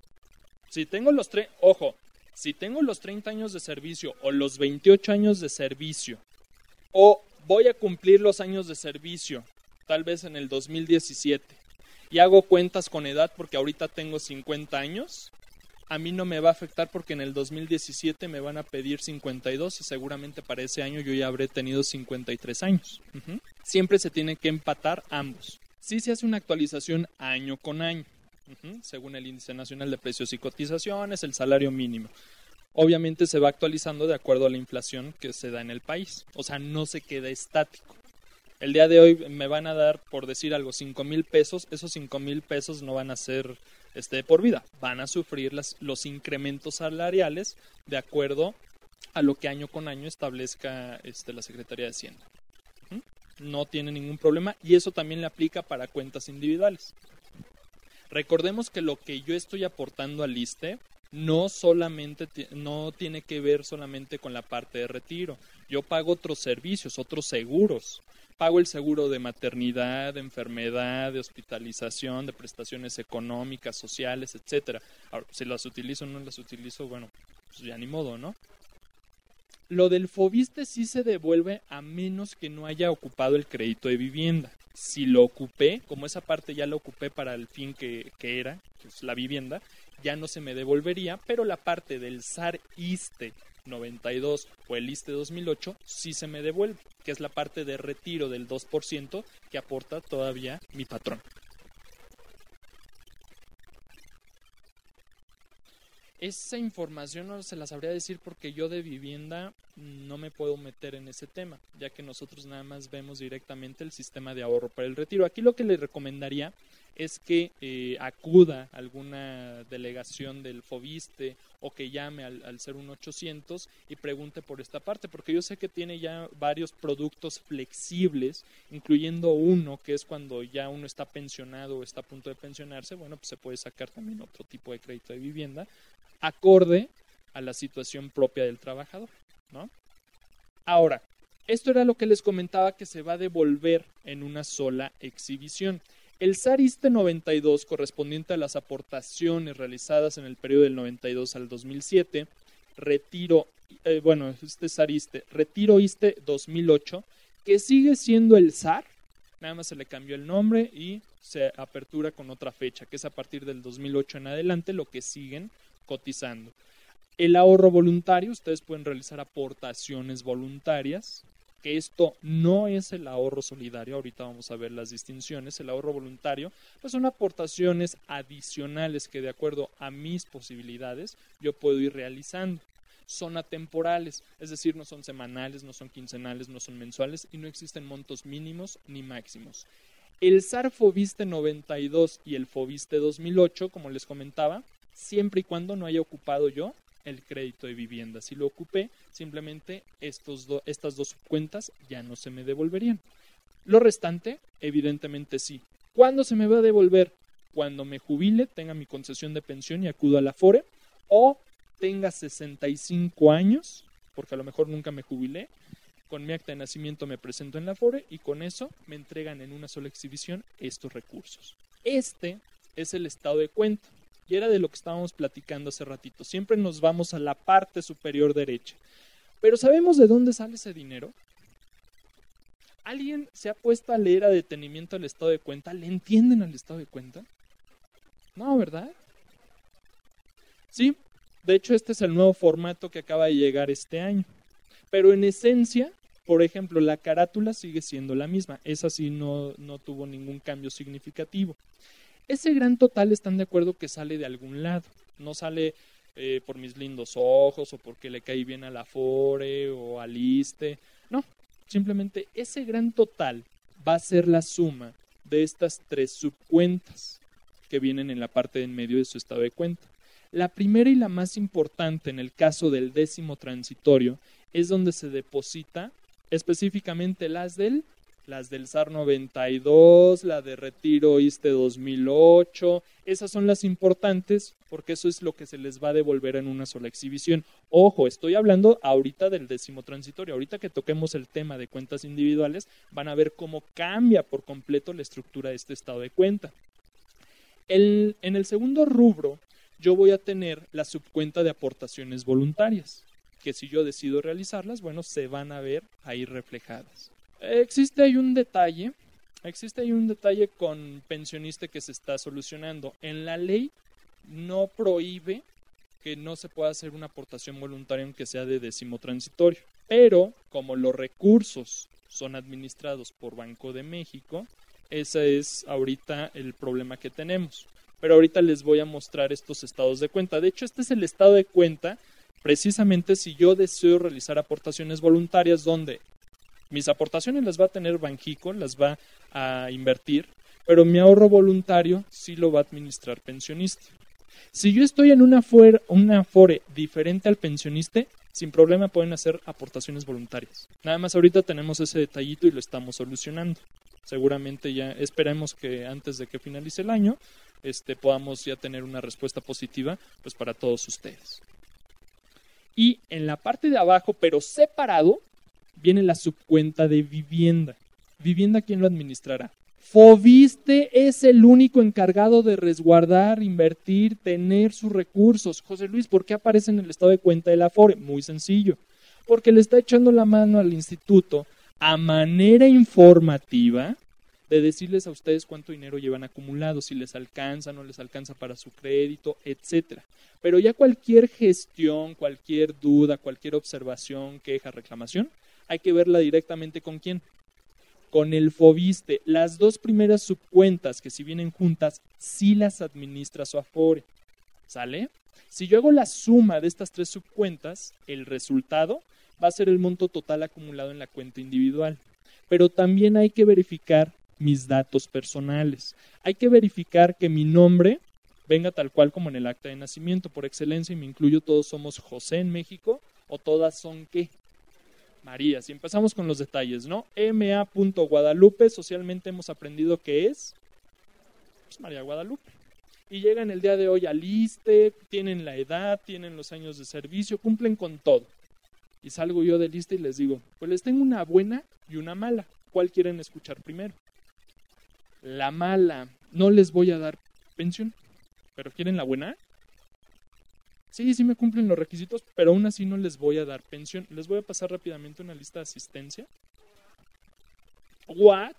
Si tengo los tres, ojo, si tengo los treinta años de servicio o los veintiocho años de servicio o voy a cumplir los años de servicio tal vez en el dos mil diecisiete y hago cuentas con edad porque ahorita tengo cincuenta años, a mí no me va a afectar porque en el dos mil diecisiete me van a pedir cincuenta y dos y seguramente para ese año yo ya habré tenido cincuenta y tres años. Uh-huh. Siempre se tiene que empatar ambos. Sí se hace una actualización año con año. Uh-huh, según el Índice Nacional de Precios y Cotizaciones, el salario mínimo. Obviamente se va actualizando de acuerdo a la inflación que se da en el país. O sea, no se queda estático. El día de hoy me van a dar, por decir algo, cinco mil pesos. Esos cinco mil pesos no van a ser este, de por vida. Van a sufrir las, los incrementos salariales de acuerdo a lo que año con año establezca este, la Secretaría de Hacienda. Uh-huh. No tiene ningún problema y eso también le aplica para cuentas individuales. Recordemos que lo que yo estoy aportando al ISSSTE no solamente no tiene que ver solamente con la parte de retiro. Yo pago otros servicios, otros seguros. Pago el seguro de maternidad, de enfermedad, de hospitalización, de prestaciones económicas, sociales, etcétera. Ahora, si las utilizo o no las utilizo, bueno, pues ya ni modo, ¿no? Lo del FOVISSSTE sí se devuelve a menos que no haya ocupado el crédito de vivienda. Si lo ocupé, como esa parte ya la ocupé para el fin que, que era, que es la vivienda, ya no se me devolvería, pero la parte del SAR ISSSTE noventa y dos o el ISSSTE dos mil ocho sí se me devuelve, que es la parte de retiro del dos por ciento que aporta todavía mi patrón. Esa información no se la sabría decir porque yo de vivienda no me puedo meter en ese tema, ya que nosotros nada más vemos directamente el sistema de ahorro para el retiro. Aquí lo que le recomendaría es que eh, acuda a alguna delegación del FOVISSSTE o que llame al, al cero uno ochocientos y pregunte por esta parte, porque yo sé que tiene ya varios productos flexibles, incluyendo uno que es cuando ya uno está pensionado o está a punto de pensionarse, bueno, pues se puede sacar también otro tipo de crédito de vivienda, acorde a la situación propia del trabajador, ¿no? Ahora, esto era lo que les comentaba que se va a devolver en una sola exhibición. El SAR ISSSTE noventa y dos, correspondiente a las aportaciones realizadas en el periodo del noventa y dos al dos mil siete, retiro, eh, bueno, este SAR ISSSTE, retiro ISSSTE dos mil ocho, que sigue siendo el SAR, nada más se le cambió el nombre y se apertura con otra fecha, que es a partir del dos mil ocho en adelante lo que siguen cotizando. El ahorro voluntario, ustedes pueden realizar aportaciones voluntarias, que esto no es el ahorro solidario, ahorita vamos a ver las distinciones. El ahorro voluntario pues son aportaciones adicionales que de acuerdo a mis posibilidades yo puedo ir realizando. Son atemporales, es decir, no son semanales, no son quincenales, no son mensuales y no existen montos mínimos ni máximos. El SAR FOVISSSTE noventa y dos y el FOVISSSTE dos mil ocho, como les comentaba, siempre y cuando no haya ocupado yo el crédito de vivienda. Si lo ocupé, simplemente estos do, estas dos cuentas ya no se me devolverían. Lo restante, evidentemente sí. ¿Cuándo se me va a devolver? Cuando me jubile, tenga mi concesión de pensión y acudo a la Afore, o tenga sesenta y cinco años, porque a lo mejor nunca me jubilé, con mi acta de nacimiento me presento en la Afore y con eso me entregan en una sola exhibición estos recursos. Este es el estado de cuenta. Y era de lo que estábamos platicando hace ratito. Siempre nos vamos a la parte superior derecha. Pero ¿sabemos de dónde sale ese dinero? ¿Alguien se ha puesto a leer a detenimiento el estado de cuenta? ¿Le entienden al estado de cuenta? No, ¿verdad? Sí, de hecho este es el nuevo formato que acaba de llegar este año. Pero en esencia, por ejemplo, la carátula sigue siendo la misma. Esa sí no, no tuvo ningún cambio significativo. Ese gran total, ¿están de acuerdo que sale de algún lado? No sale eh, por mis lindos ojos o porque le caí bien a la Afore o al ISSSTE. No, simplemente ese gran total va a ser la suma de estas tres subcuentas que vienen en la parte de en medio de su estado de cuenta. La primera y la más importante en el caso del décimo transitorio es donde se deposita específicamente las del, las del S A R noventa y dos, la de Retiro ISSSTE dos mil ocho. Esas son las importantes porque eso es lo que se les va a devolver en una sola exhibición. Ojo, estoy hablando ahorita del décimo transitorio. Ahorita que toquemos el tema de cuentas individuales, van a ver cómo cambia por completo la estructura de este estado de cuenta. El, en el segundo rubro, yo voy a tener la subcuenta de aportaciones voluntarias, que si yo decido realizarlas, bueno, se van a ver ahí reflejadas. Existe ahí un detalle, existe ahí un detalle con pensionista que se está solucionando. En la ley no prohíbe que no se pueda hacer una aportación voluntaria aunque sea de décimo transitorio, pero como los recursos son administrados por Banco de México, ese es ahorita el problema que tenemos. Pero ahorita les voy a mostrar estos estados de cuenta. De hecho, este es el estado de cuenta precisamente si yo deseo realizar aportaciones voluntarias donde mis aportaciones las va a tener Banxico, las va a invertir, pero mi ahorro voluntario sí lo va a administrar pensionista. Si yo estoy en una afore, una afore diferente al pensionista, sin problema pueden hacer aportaciones voluntarias. Nada más ahorita tenemos ese detallito y lo estamos solucionando. Seguramente ya esperemos que antes de que finalice el año este, podamos ya tener una respuesta positiva pues para todos ustedes. Y en la parte de abajo, pero separado, viene la subcuenta de vivienda. ¿Vivienda quién lo administrará? Foviste es el único encargado de resguardar, invertir, tener sus recursos. José Luis, ¿por qué aparece en el estado de cuenta de la Afore? Muy sencillo, porque le está echando la mano al instituto a manera informativa de decirles a ustedes cuánto dinero llevan acumulado, si les alcanza, no les alcanza para su crédito, etcétera. Pero ya cualquier gestión, cualquier duda, cualquier observación, queja, reclamación, hay que verla directamente con quién. Con el Foviste. Las dos primeras subcuentas que si vienen juntas, sí las administra su Afore. ¿Sale? Si yo hago la suma de estas tres subcuentas, el resultado va a ser el monto total acumulado en la cuenta individual. Pero también hay que verificar mis datos personales. Hay que verificar que mi nombre venga tal cual como en el acta de nacimiento. Por excelencia, y me incluyo, todos somos José en México, o todas son ¿qué? María. Si empezamos con los detalles, ¿no? M A Guadalupe, socialmente hemos aprendido que es pues María Guadalupe. Y llegan el día de hoy al ISSSTE, tienen la edad, tienen los años de servicio, cumplen con todo. Y salgo yo del ISSSTE y les digo, pues les tengo una buena y una mala. ¿Cuál quieren escuchar primero? La mala, no les voy a dar pensión. ¿Pero quieren la buena? Sí, sí me cumplen los requisitos, pero aún así no les voy a dar pensión. Les voy a pasar rápidamente una lista de asistencia. ¿What?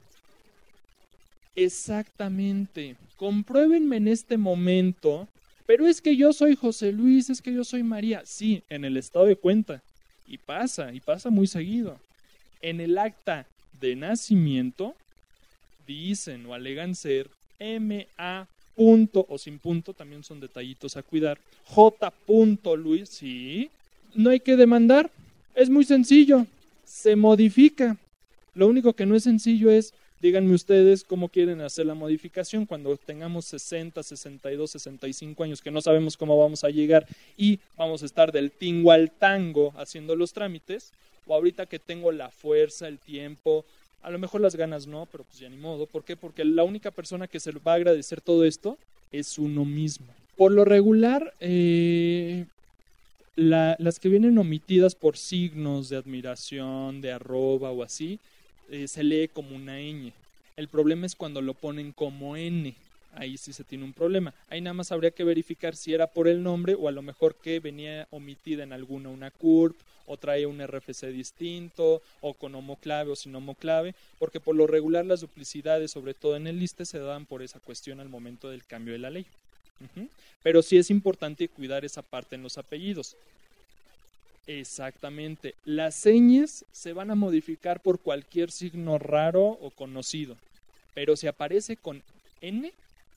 Exactamente. Compruébenme en este momento. Pero es que yo soy José Luis, es que yo soy María. Sí, en el estado de cuenta. Y pasa, y pasa muy seguido. En el acta de nacimiento dicen o alegan ser M A punto o sin punto, también son detallitos a cuidar. J. Luis, sí. No hay que demandar. Es muy sencillo. Se modifica. Lo único que no es sencillo es, díganme ustedes cómo quieren hacer la modificación cuando tengamos sesenta, sesenta y dos, sesenta y cinco años, que no sabemos cómo vamos a llegar y vamos a estar del tingo al tango haciendo los trámites, o ahorita que tengo la fuerza, el tiempo, a lo mejor las ganas no, pero pues ya ni modo. ¿Por qué? Porque la única persona que se va a agradecer todo esto es uno mismo. Por lo regular, eh, la, las que vienen omitidas por signos de admiración, de arroba o así, eh, se lee como una ñ. El problema es cuando lo ponen como N. ahí sí se tiene un problema. Ahí nada más habría que verificar si era por el nombre o a lo mejor que venía omitida en alguna una C U R P o trae un R F C distinto o con homoclave o sin homoclave, porque por lo regular las duplicidades, sobre todo en el ISSSTE, se dan por esa cuestión al momento del cambio de la ley. Uh-huh. Pero sí es importante cuidar esa parte en los apellidos. Exactamente. Las señas se van a modificar por cualquier signo raro o conocido. Pero si aparece con N,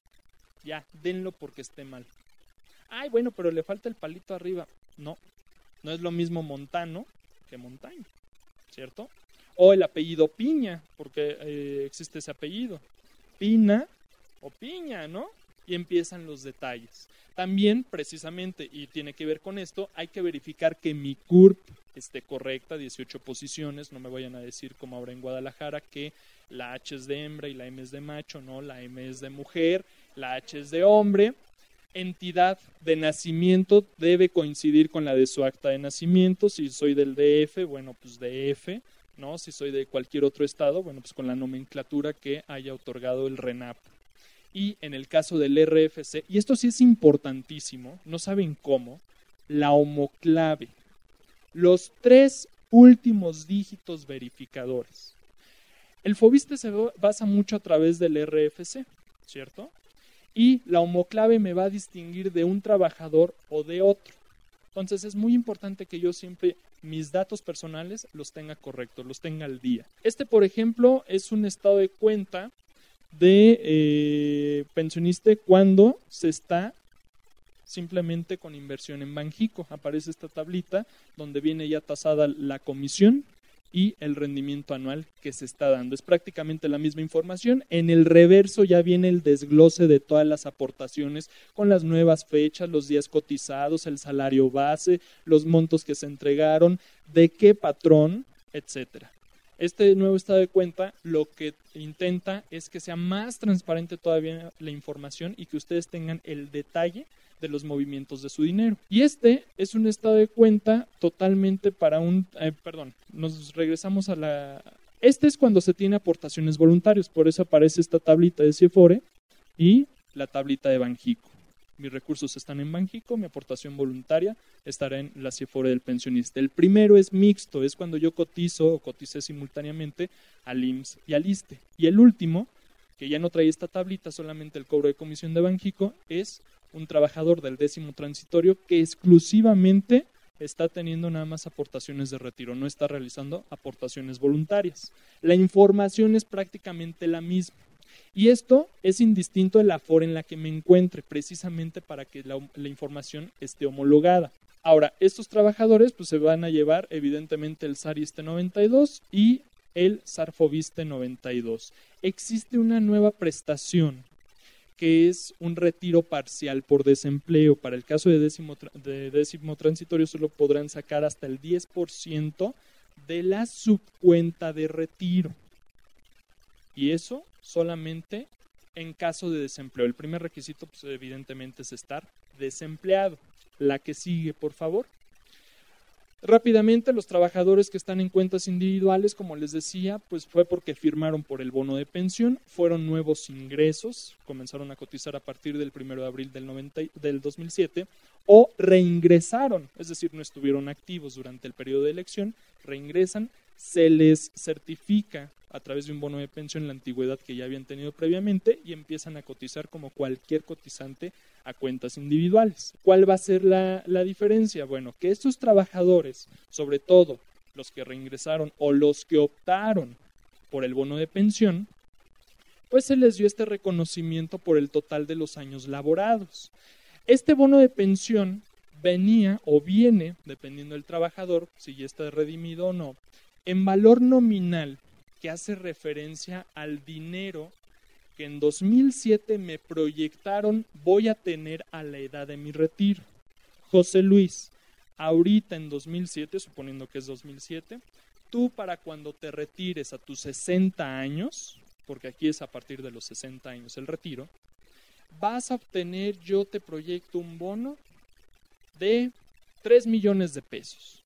ya, denlo porque esté mal. Ay, bueno, pero le falta el palito arriba. No, no es lo mismo Montano que Montaño, ¿cierto? O el apellido Piña, porque eh, existe ese apellido. Pina o Piña, ¿no? Y empiezan los detalles. También, precisamente, y tiene que ver con esto, hay que verificar que mi C U R P esté correcta, dieciocho posiciones, no me vayan a decir como ahora en Guadalajara que la H es de hembra y la M es de macho, no, la M es de mujer, la H es de hombre. Entidad de nacimiento debe coincidir con la de su acta de nacimiento. Si soy del D F, bueno, pues D F, ¿no? Si soy de cualquier otro estado, bueno, pues con la nomenclatura que haya otorgado el RENAP. Y en el caso del R F C, y esto sí es importantísimo, no saben cómo, la homoclave, los tres últimos dígitos verificadores. El FOBISSSTE se basa mucho a través del R F C, ¿cierto? Y la homoclave me va a distinguir de un trabajador o de otro. Entonces es muy importante que yo siempre mis datos personales los tenga correctos, los tenga al día. Este, por ejemplo, es un estado de cuenta de eh, pensionista cuando se está simplemente con inversión en Banxico. Aparece esta tablita donde viene ya tasada la comisión y el rendimiento anual que se está dando. Es prácticamente la misma información. En el reverso ya viene el desglose de todas las aportaciones con las nuevas fechas, los días cotizados, el salario base, los montos que se entregaron, de qué patrón, etcétera. Este nuevo estado de cuenta lo que intenta es que sea más transparente todavía la información y que ustedes tengan el detalle de los movimientos de su dinero. Y este es un estado de cuenta totalmente para un... Eh, perdón, nos regresamos a la... Este es cuando se tiene aportaciones voluntarias, por eso aparece esta tablita de CIEFORE y la tablita de Banxico. Mis recursos están en Banxico, mi aportación voluntaria estará en la CIEFORE del pensionista. El primero es mixto, es cuando yo cotizo o coticé simultáneamente al I M S S y al ISSSTE. Y el último, que ya no trae esta tablita, solamente el cobro de comisión de Banxico, es un trabajador del décimo transitorio que exclusivamente está teniendo nada más aportaciones de retiro, no está realizando aportaciones voluntarias. La información es prácticamente la misma. Y esto es indistinto de la Afore en la que me encuentre, precisamente para que la, la información esté homologada. Ahora, estos trabajadores pues se van a llevar evidentemente el SAR-ISSSTE noventa y dos y el SAR-FOBISSSTE noventa y dos. Existe una nueva prestación que es un retiro parcial por desempleo. Para el caso de décimo, de décimo transitorio solo podrán sacar hasta el diez por ciento de la subcuenta de retiro. Y eso solamente en caso de desempleo. El primer requisito pues, evidentemente es estar desempleado. La que sigue, por favor. Rápidamente, los trabajadores que están en cuentas individuales, como les decía, pues fue porque firmaron por el bono de pensión, fueron nuevos ingresos, comenzaron a cotizar a partir del primero de abril del, noventa, del dos mil siete, o reingresaron, es decir, no estuvieron activos durante el periodo de elección, reingresan, se les certifica a través de un bono de pensión la antigüedad que ya habían tenido previamente y empiezan a cotizar como cualquier cotizante a cuentas individuales. ¿Cuál va a ser la, la diferencia? Bueno, que estos trabajadores, sobre todo los que reingresaron o los que optaron por el bono de pensión, pues se les dio este reconocimiento por el total de los años laborados. Este bono de pensión venía o viene, dependiendo del trabajador, si ya está redimido o no, en valor nominal que hace referencia al dinero que en dos mil siete me proyectaron voy a tener a la edad de mi retiro. José Luis, ahorita en dos mil siete, suponiendo que es dos mil siete, tú para cuando te retires a tus sesenta años, porque aquí es a partir de los sesenta años el retiro, vas a obtener, yo te proyecto un bono de tres millones de pesos.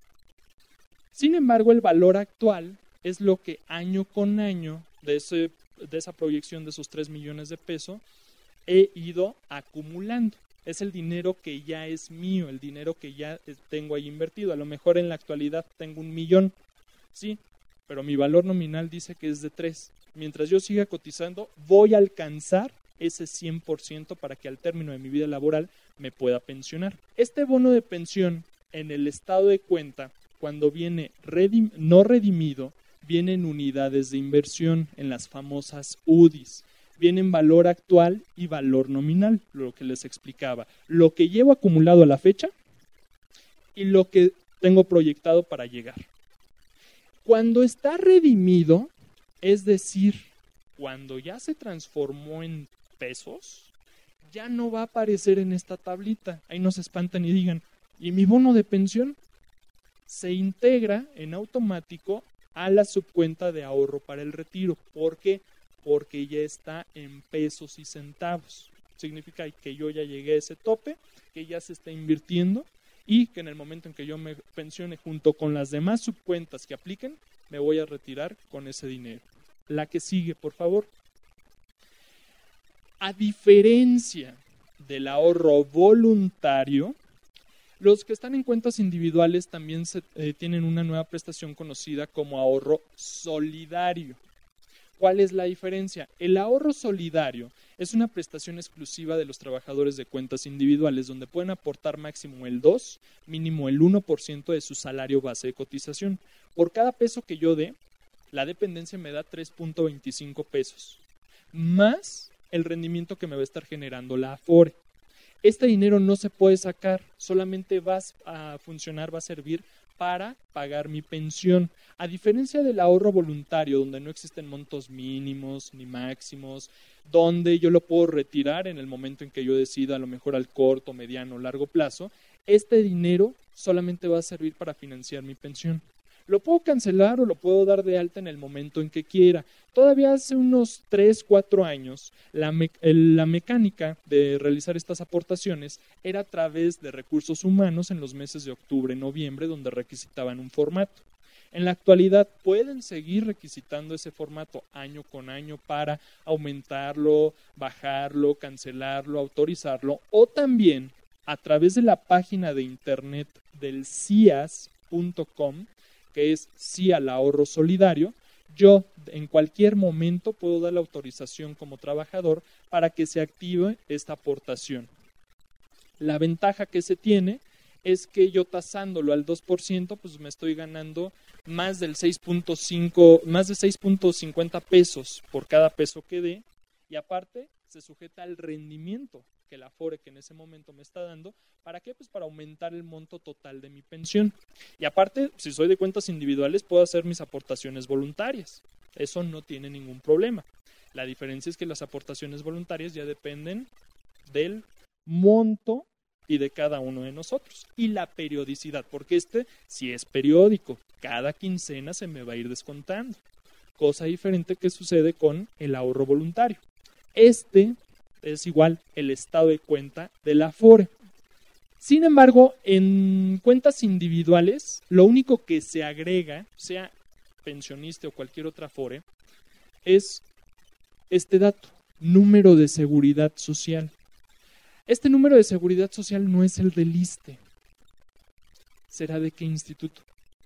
Sin embargo, el valor actual es lo que año con año de, ese, de esa proyección de esos tres millones de pesos he ido acumulando. Es el dinero que ya es mío, el dinero que ya tengo ahí invertido. A lo mejor en la actualidad tengo un millón, sí, pero mi valor nominal dice que es de tres. Mientras yo siga cotizando, voy a alcanzar ese cien por ciento para que al término de mi vida laboral me pueda pensionar. Este bono de pensión en el estado de cuenta, cuando viene redim- no redimido, viene en unidades de inversión, en las famosas U D Is. Viene en valor actual y valor nominal, lo que les explicaba. Lo que llevo acumulado a la fecha y lo que tengo proyectado para llegar. Cuando está redimido, es decir, cuando ya se transformó en pesos, ya no va a aparecer en esta tablita. Ahí no se espantan y digan, ¿y mi bono de pensión? Se integra en automático a la subcuenta de ahorro para el retiro. ¿Por qué? Porque ya está en pesos y centavos. Significa que yo ya llegué a ese tope, que ya se está invirtiendo y que en el momento en que yo me pensione junto con las demás subcuentas que apliquen, me voy a retirar con ese dinero. La que sigue, por favor. A diferencia del ahorro voluntario, los que están en cuentas individuales también se, eh, tienen una nueva prestación conocida como ahorro solidario. ¿Cuál es la diferencia? El ahorro solidario es una prestación exclusiva de los trabajadores de cuentas individuales donde pueden aportar máximo el dos, mínimo el uno por ciento de su salario base de cotización. Por cada peso que yo dé, la dependencia me da tres punto veinticinco pesos, más el rendimiento que me va a estar generando la Afore. Este dinero no se puede sacar, solamente va a funcionar, va a servir para pagar mi pensión. A diferencia del ahorro voluntario, donde no existen montos mínimos ni máximos, donde yo lo puedo retirar en el momento en que yo decida, a lo mejor al corto, mediano o largo plazo, este dinero solamente va a servir para financiar mi pensión. Lo puedo cancelar o lo puedo dar de alta en el momento en que quiera. Todavía hace unos tres, cuatro años, la, me- la mecánica de realizar estas aportaciones era a través de recursos humanos en los meses de octubre y noviembre, donde requisitaban un formato. En la actualidad pueden seguir requisitando ese formato año con año para aumentarlo, bajarlo, cancelarlo, autorizarlo, o también a través de la página de internet del C I A S punto com, que es sí al ahorro solidario, yo en cualquier momento puedo dar la autorización como trabajador para que se active esta aportación. La ventaja que se tiene es que yo tasándolo al dos por ciento, pues me estoy ganando más del seis punto cinco, más de seis punto cincuenta pesos por cada peso que dé, y aparte se sujeta al rendimiento que la Afore que en ese momento me está dando. ¿Para qué? Pues para aumentar el monto total de mi pensión. Y aparte, si soy de cuentas individuales, puedo hacer mis aportaciones voluntarias. Eso no tiene ningún problema. La diferencia es que las aportaciones voluntarias ya dependen del monto y de cada uno de nosotros. Y la periodicidad, porque este sí es periódico. Cada quincena se me va a ir descontando. Cosa diferente que sucede con el ahorro voluntario. Este es igual el estado de cuenta de la Afore. Sin embargo, en cuentas individuales, lo único que se agrega, sea pensionista o cualquier otra Afore, es este dato, número de seguridad social. Este número de seguridad social no es el del ISSSTE. ¿Será de qué instituto?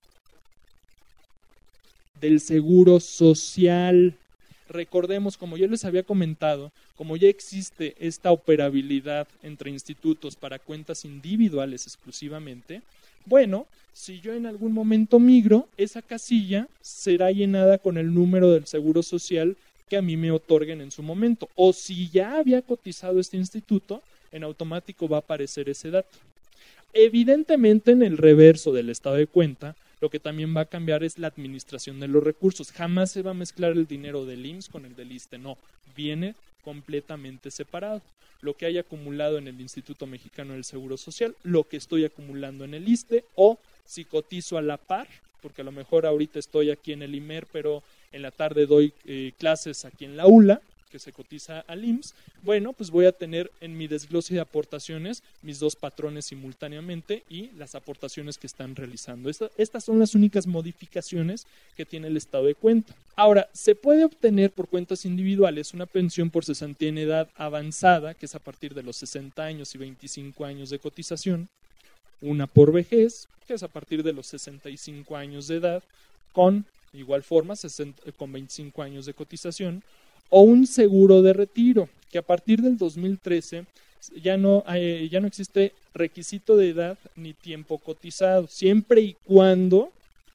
Del Seguro Social. Recordemos, como yo les había comentado, como ya existe esta operabilidad entre institutos para cuentas individuales exclusivamente, bueno, si yo en algún momento migro, esa casilla será llenada con el número del Seguro Social que a mí me otorguen en su momento. O si ya había cotizado este instituto, en automático va a aparecer ese dato. Evidentemente, en el reverso del estado de cuenta, lo que también va a cambiar es la administración de los recursos. Jamás se va a mezclar el dinero del I M S S con el del ISSSTE, no. Viene completamente separado. Lo que haya acumulado en el Instituto Mexicano del Seguro Social, lo que estoy acumulando en el ISSSTE, o si cotizo a la par, porque a lo mejor ahorita estoy aquí en el I M E R, pero en la tarde doy eh, clases aquí en la U L A, que se cotiza al I M S S, bueno, pues voy a tener en mi desglose de aportaciones mis dos patrones simultáneamente y las aportaciones que están realizando. Esta, estas son las únicas modificaciones que tiene el estado de cuenta. Ahora, se puede obtener por cuentas individuales una pensión por cesantía en edad avanzada, que es a partir de los sesenta años y veinticinco años de cotización, una por vejez, que es a partir de los sesenta y cinco años de edad, con igual forma sesenta, con veinticinco años de cotización, o un seguro de retiro, que a partir del dos mil trece ya no, eh, ya no existe requisito de edad ni tiempo cotizado, siempre y cuando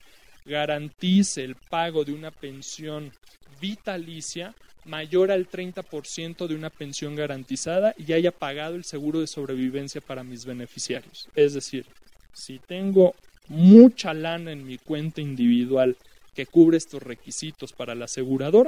garantice el pago de una pensión vitalicia mayor al treinta por ciento de una pensión garantizada y haya pagado el seguro de sobrevivencia para mis beneficiarios. Es decir, si tengo mucha lana en mi cuenta individual que cubre estos requisitos para la aseguradora,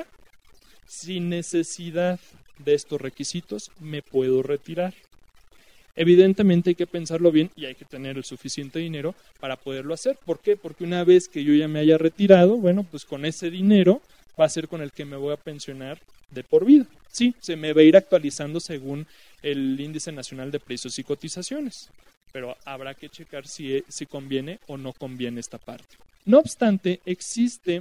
sin necesidad de estos requisitos me puedo retirar. Evidentemente hay que pensarlo bien y hay que tener el suficiente dinero para poderlo hacer. ¿Por qué? Porque una vez que yo ya me haya retirado, bueno, pues con ese dinero va a ser con el que me voy a pensionar de por vida. Sí, se me va a ir actualizando según el Índice Nacional de Precios y Cotizaciones, pero habrá que checar si, si conviene o no conviene esta parte. No obstante, existe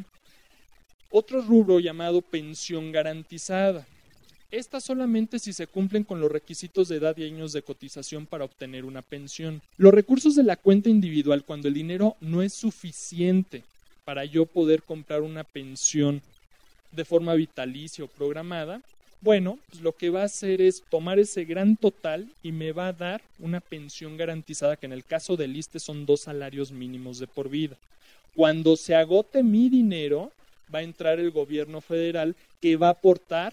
otro rubro llamado pensión garantizada. Esta solamente si se cumplen con los requisitos de edad y años de cotización para obtener una pensión. Los recursos de la cuenta individual, cuando el dinero no es suficiente para yo poder comprar una pensión de forma vitalicia o programada, bueno, pues lo que va a hacer es tomar ese gran total y me va a dar una pensión garantizada que en el caso del I S S S T E son dos salarios mínimos de por vida. Cuando se agote mi dinero, va a entrar el gobierno federal que va a aportar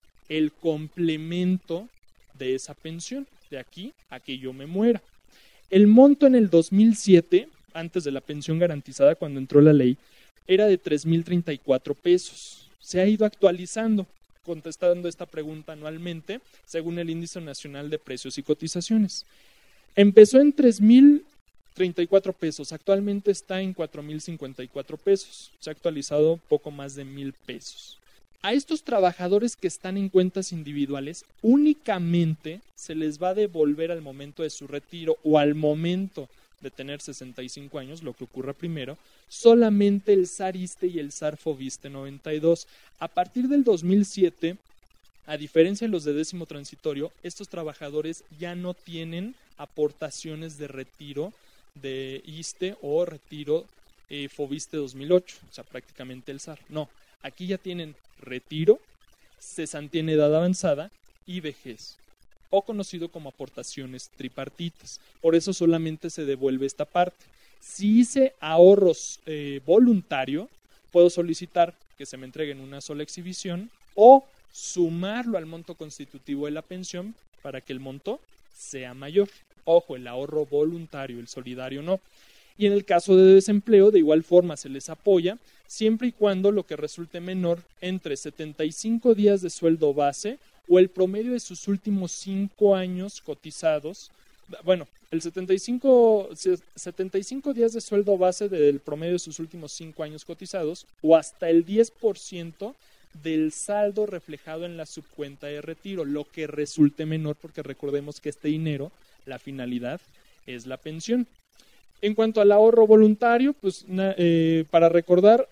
el complemento de esa pensión, de aquí a que yo me muera. El monto en el dos mil siete, antes de la pensión garantizada, cuando entró la ley, era de tres mil treinta y cuatro pesos. Se ha ido actualizando, contestando esta pregunta anualmente, según el Índice Nacional de Precios y Cotizaciones. Empezó en tres mil treinta y cuatro pesos, actualmente está en cuatro mil cincuenta y cuatro pesos, se ha actualizado poco más de mil pesos. A estos trabajadores que están en cuentas individuales únicamente se les va a devolver al momento de su retiro o al momento de tener sesenta y cinco años, lo que ocurra primero, solamente el S A R ISSSTE y el S A R FOBISSSTE noventa y dos. A partir del dos mil siete, a diferencia de los de décimo transitorio, estos trabajadores ya no tienen aportaciones de retiro de ISSSTE o retiro eh, FOBISSSTE dos mil ocho, o sea, prácticamente el S A R. No, aquí ya tienen retiro, cesantía en edad avanzada y vejez, o conocido como aportaciones tripartitas. Por eso solamente se devuelve esta parte. Si hice ahorros eh, voluntario, puedo solicitar que se me entreguen una sola exhibición o sumarlo al monto constitutivo de la pensión para que el monto sea mayor. Ojo, el ahorro voluntario, el solidario no. Y en el caso de desempleo, de igual forma se les apoya, siempre y cuando lo que resulte menor entre setenta y cinco días de sueldo base o el promedio de sus últimos cinco años cotizados. Bueno, el setenta y cinco, setenta y cinco días de sueldo base del promedio de sus últimos cinco años cotizados o hasta el diez por ciento del saldo reflejado en la subcuenta de retiro, lo que resulte menor, porque recordemos que este dinero, la finalidad es la pensión. En cuanto al ahorro voluntario, pues eh, para recordar,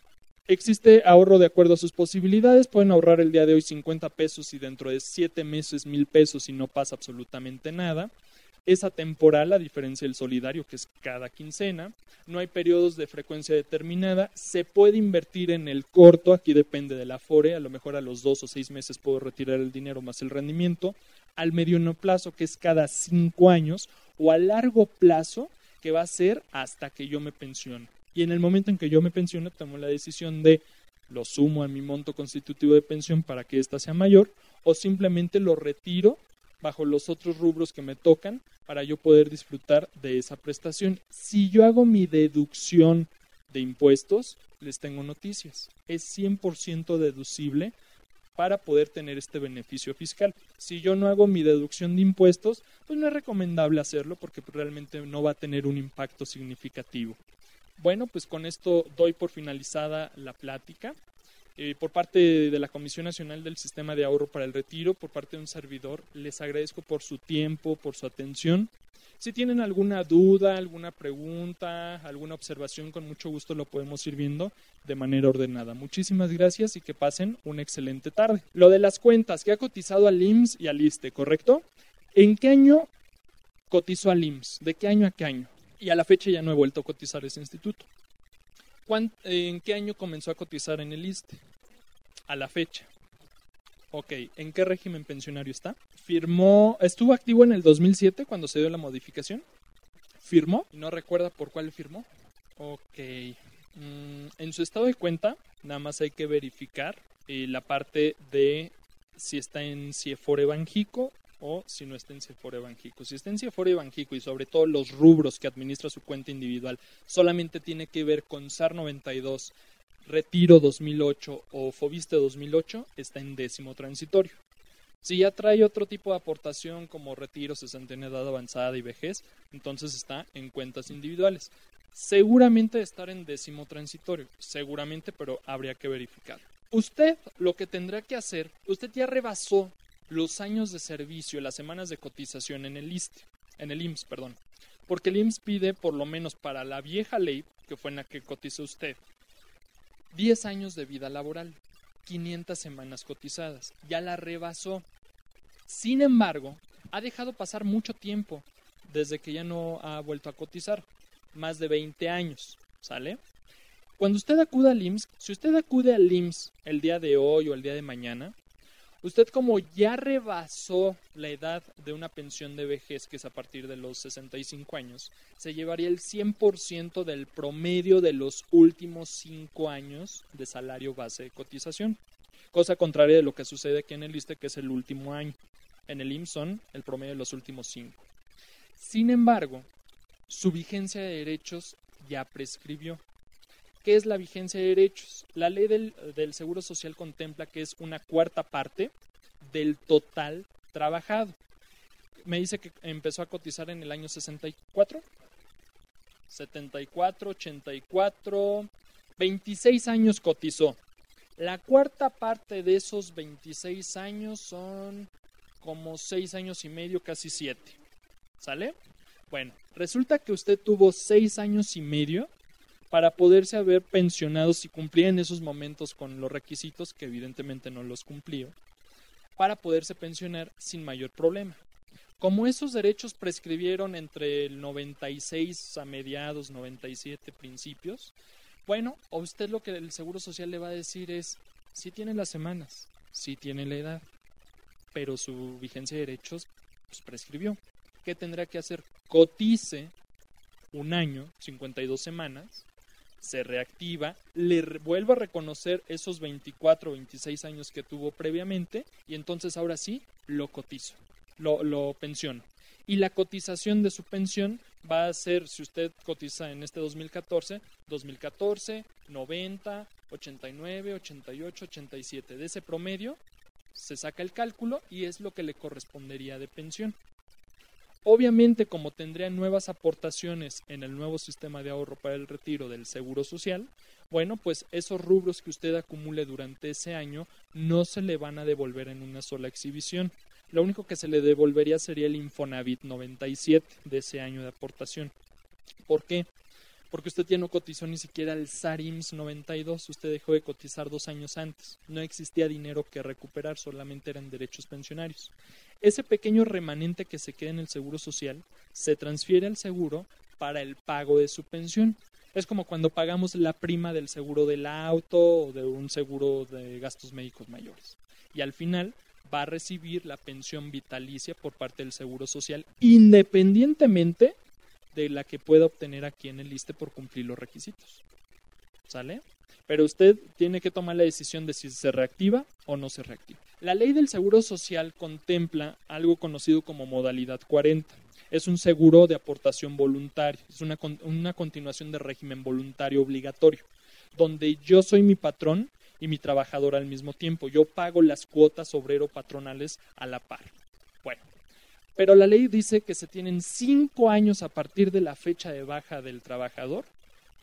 existe ahorro de acuerdo a sus posibilidades. Pueden ahorrar el día de hoy cincuenta pesos y dentro de siete meses mil pesos y no pasa absolutamente nada. Es atemporal, a diferencia del solidario, que es cada quincena. No hay periodos de frecuencia determinada. Se puede invertir en el corto, aquí depende del afore. A lo mejor a los dos o seis meses puedo retirar el dinero más el rendimiento. Al mediano plazo, que es cada cinco años. O a largo plazo, que va a ser hasta que yo me pensione. Y en el momento en que yo me pensione, tomo la decisión de lo sumo a mi monto constitutivo de pensión para que ésta sea mayor, o simplemente lo retiro bajo los otros rubros que me tocan para yo poder disfrutar de esa prestación. Si yo hago mi deducción de impuestos, les tengo noticias. Es cien por ciento deducible para poder tener este beneficio fiscal. Si yo no hago mi deducción de impuestos, pues no es recomendable hacerlo porque realmente no va a tener un impacto significativo. Bueno, pues con esto doy por finalizada la plática Eh, por parte de la Comisión Nacional del Sistema de Ahorro para el Retiro, por parte de un servidor, les agradezco por su tiempo, por su atención. Si tienen alguna duda, alguna pregunta, alguna observación, con mucho gusto lo podemos ir viendo de manera ordenada. Muchísimas gracias y que pasen una excelente tarde. Lo de las cuentas, que ha cotizado al I M S S y al ISSSTE, ¿correcto? ¿En qué año cotizó al I M S S? ¿De qué año a qué año? Y a la fecha ya no he vuelto a cotizar ese instituto. ¿En qué año comenzó a cotizar en el ISSSTE? A la fecha. Ok, ¿en qué régimen pensionario está? Firmó, estuvo activo en el dos mil siete cuando se dio la modificación. ¿Firmó? ¿No recuerda por cuál firmó? Ok. Mm, en su estado de cuenta, nada más hay que verificar eh, la parte de si está en CIEFORE Banjico o si no está en CIEFORE Banjico. Si está en CIEFORE Banjico y sobre todo los rubros que administra su cuenta individual solamente tiene que ver con S A R noventa y dos, Retiro dos mil ocho o FOBISTE dos mil ocho, está en décimo transitorio. Si ya trae otro tipo de aportación como retiro, cesantía en edad avanzada y vejez, entonces está en cuentas individuales. Seguramente estar en décimo transitorio, seguramente, pero habría que verificar. Usted lo que tendrá que hacer, usted ya rebasó los años de servicio, las semanas de cotización en el ISSSTE, en el I M S S, perdón, porque el I M S S pide por lo menos para la vieja ley, que fue en la que cotizó usted, diez años de vida laboral, quinientas semanas cotizadas, ya la rebasó. Sin embargo, ha dejado pasar mucho tiempo desde que ya no ha vuelto a cotizar, más de veinte años, ¿sale? Cuando usted acude al I M S S, si usted acude al I M S S el día de hoy o el día de mañana, usted como ya rebasó la edad de una pensión de vejez, que es a partir de los sesenta y cinco años, se llevaría el cien por ciento del promedio de los últimos cinco años de salario base de cotización. Cosa contraria de lo que sucede aquí en el ISSSTE, que es el último año. En el I M S S son el promedio de los últimos cinco. Sin embargo, su vigencia de derechos ya prescribió. ¿Qué es la vigencia de derechos? La ley del, del Seguro Social contempla que es una cuarta parte del total trabajado. Me dice que empezó a cotizar en el año sesenta y cuatro, setenta y cuatro, ochenta y cuatro, veintiséis años cotizó. La cuarta parte de esos veintiséis años son como seis años y medio, casi siete. ¿Sale? Bueno, resulta que usted tuvo seis años y medio para poderse haber pensionado si cumplía en esos momentos con los requisitos, que evidentemente no los cumplió, para poderse pensionar sin mayor problema. Como esos derechos prescribieron entre el noventa y seis a mediados, noventa y siete principios, bueno, a usted lo que el Seguro Social le va a decir es, sí tiene las semanas, sí tiene la edad, pero su vigencia de derechos pues, prescribió. ¿Qué tendrá que hacer? Cotice un año, cincuenta y dos semanas, se reactiva, le vuelvo a reconocer esos veinticuatro o veintiséis años que tuvo previamente y entonces ahora sí lo cotizo, lo, lo pensiono. Y la cotización de su pensión va a ser, si usted cotiza en este dos mil catorce, dos mil catorce, noventa, ochenta y nueve, ochenta y ocho, ochenta y siete. De ese promedio se saca el cálculo y es lo que le correspondería de pensión. Obviamente, como tendría nuevas aportaciones en el nuevo sistema de ahorro para el retiro del Seguro Social, bueno, pues esos rubros que usted acumule durante ese año no se le van a devolver en una sola exhibición. Lo único que se le devolvería sería el Infonavit noventa y siete de ese año de aportación. ¿Por qué? Porque usted ya no cotizó ni siquiera el S A R I M S S noventa y dos, usted dejó de cotizar dos años antes. No existía dinero que recuperar, solamente eran derechos pensionarios. Ese pequeño remanente que se queda en el Seguro Social se transfiere al seguro para el pago de su pensión. Es como cuando pagamos la prima del seguro del auto o de un seguro de gastos médicos mayores. Y al final va a recibir la pensión vitalicia por parte del Seguro Social, independientemente de la que pueda obtener aquí en el ISSSTE por cumplir los requisitos. ¿Sale? Pero usted tiene que tomar la decisión de si se reactiva o no se reactiva. La ley del Seguro Social contempla algo conocido como modalidad cuarenta. Es un seguro de aportación voluntaria, es una, una continuación del régimen voluntario obligatorio, donde yo soy mi patrón y mi trabajador al mismo tiempo. Yo pago las cuotas obrero-patronales a la par. Bueno, pero la ley dice que se tienen cinco años a partir de la fecha de baja del trabajador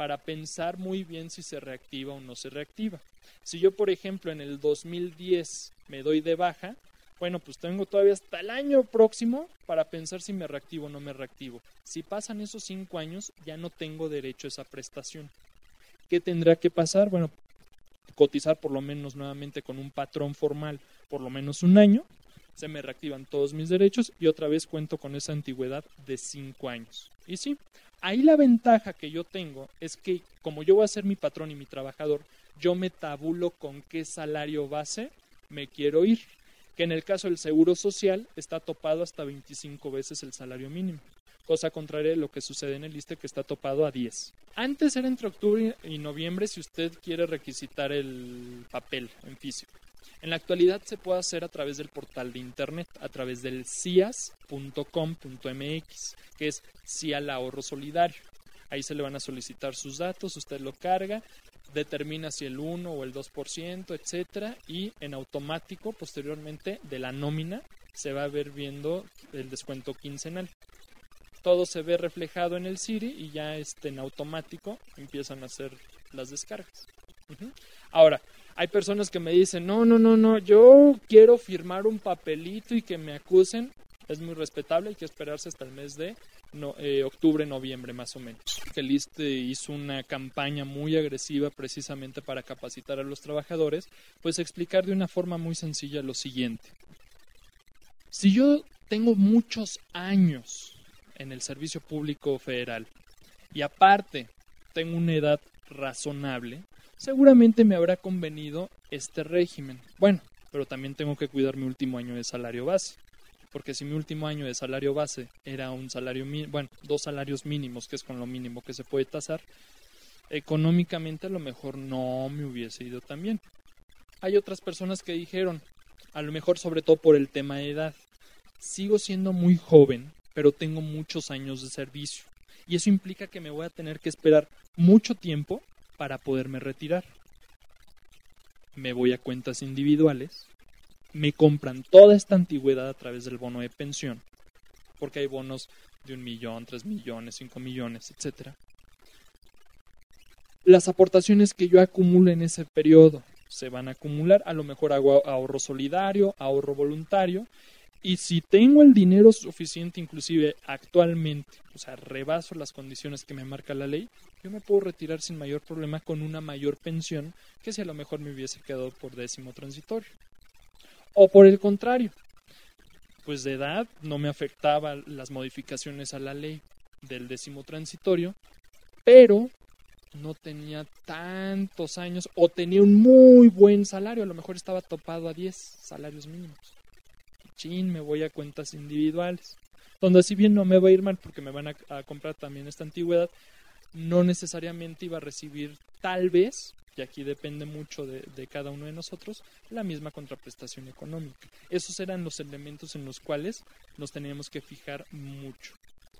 para pensar muy bien si se reactiva o no se reactiva. Si yo, por ejemplo, en el dos mil diez me doy de baja, bueno, pues tengo todavía hasta el año próximo para pensar si me reactivo o no me reactivo. Si pasan esos cinco años, ya no tengo derecho a esa prestación. ¿Qué tendrá que pasar? Bueno, cotizar por lo menos nuevamente con un patrón formal por lo menos un año, se me reactivan todos mis derechos y otra vez cuento con esa antigüedad de cinco años. Y sí, ahí la ventaja que yo tengo es que como yo voy a ser mi patrón y mi trabajador, yo me tabulo con qué salario base me quiero ir, que en el caso del Seguro Social está topado hasta veinticinco veces el salario mínimo, cosa contraria de lo que sucede en el ISSSTE, que está topado a diez. Antes era entre octubre y noviembre si usted quiere requisitar el papel en físico. En la actualidad se puede hacer a través del portal de internet, a través del C I A S punto com punto m x, que es CIAL Ahorro Solidario. Ahí se le van a solicitar sus datos, usted lo carga, determina si el uno o el dos por ciento, etcétera, y en automático, posteriormente, de la nómina, se va a ver viendo el descuento quincenal. Todo se ve reflejado en el Siri y ya este, en automático empiezan a hacer las descargas. Uh-huh. Ahora, hay personas que me dicen, no, no, no, no, yo quiero firmar un papelito y que me acusen. Es muy respetable, hay que esperarse hasta el mes de no, eh, octubre, noviembre más o menos. El ISSSTE hizo una campaña muy agresiva precisamente para capacitar a los trabajadores, pues explicar de una forma muy sencilla lo siguiente. Si yo tengo muchos años en el servicio público federal y aparte tengo una edad razonable, seguramente me habrá convenido este régimen. Bueno, pero también tengo que cuidar mi último año de salario base, porque si mi último año de salario base era un salario, bueno, dos salarios mínimos, que es con lo mínimo que se puede tasar, económicamente a lo mejor no me hubiese ido tan bien. Hay otras personas que dijeron, a lo mejor sobre todo por el tema de edad, sigo siendo muy joven, pero tengo muchos años de servicio, y eso implica que me voy a tener que esperar mucho tiempo para poderme retirar. Me voy a cuentas individuales, me compran toda esta antigüedad a través del bono de pensión, porque hay bonos de un millón, tres millones, cinco millones, etcétera. Las aportaciones que yo acumulo en ese periodo se van a acumular, a lo mejor hago ahorro solidario, ahorro voluntario, y si tengo el dinero suficiente, inclusive actualmente, o sea, rebaso las condiciones que me marca la ley, yo me puedo retirar sin mayor problema con una mayor pensión que si a lo mejor me hubiese quedado por décimo transitorio. O por el contrario, pues de edad no me afectaban las modificaciones a la ley del décimo transitorio, pero no tenía tantos años o tenía un muy buen salario, a lo mejor estaba topado a diez salarios mínimos. Chin, me voy a cuentas individuales, donde si bien no me va a ir mal porque me van a, a comprar también esta antigüedad, no necesariamente iba a recibir tal vez, y aquí depende mucho de, de cada uno de nosotros, la misma contraprestación económica. Esos eran los elementos en los cuales nos teníamos que fijar mucho.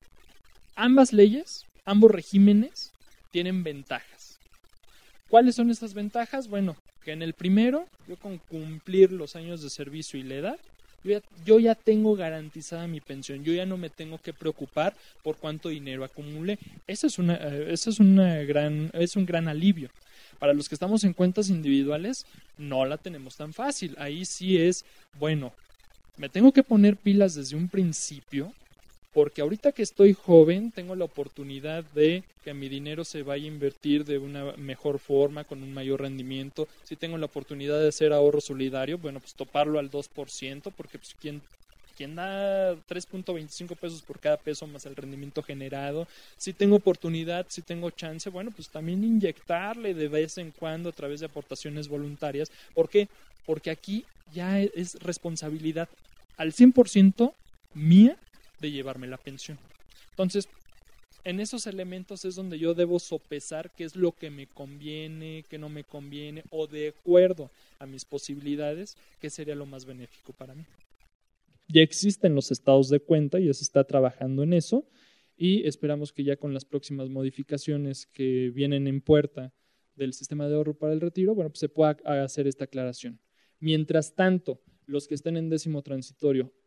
Ambas leyes, ambos regímenes, tienen ventajas. ¿Cuáles son estas ventajas? Bueno, que en el primero, yo con cumplir los años de servicio y la edad, Yo ya, yo ya tengo garantizada mi pensión, yo ya no me tengo que preocupar por cuánto dinero acumulé. Eso es una, eso es una gran, es un gran alivio. Para los que estamos en cuentas individuales, no la tenemos tan fácil. Ahí sí es, bueno, me tengo que poner pilas desde un principio, porque ahorita que estoy joven, tengo la oportunidad de que mi dinero se vaya a invertir de una mejor forma, con un mayor rendimiento. Si tengo la oportunidad de hacer ahorro solidario, bueno, pues toparlo al dos por ciento, porque pues quien, quien da tres punto veinticinco pesos por cada peso más el rendimiento generado. Si tengo oportunidad, si tengo chance, bueno, pues también inyectarle de vez en cuando a través de aportaciones voluntarias. ¿Por qué? Porque aquí ya es responsabilidad al cien por ciento mía de llevarme la pensión. Entonces, en esos elementos es donde yo debo sopesar qué es lo que me conviene, qué no me conviene, o de acuerdo a mis posibilidades, qué sería lo más benéfico para mí. Ya existen los estados de cuenta, ya se está trabajando en eso, y esperamos que ya con las próximas modificaciones que vienen en puerta del sistema de ahorro para el retiro, bueno, pues se pueda hacer esta aclaración. Mientras tanto, los que estén en décimo transitorio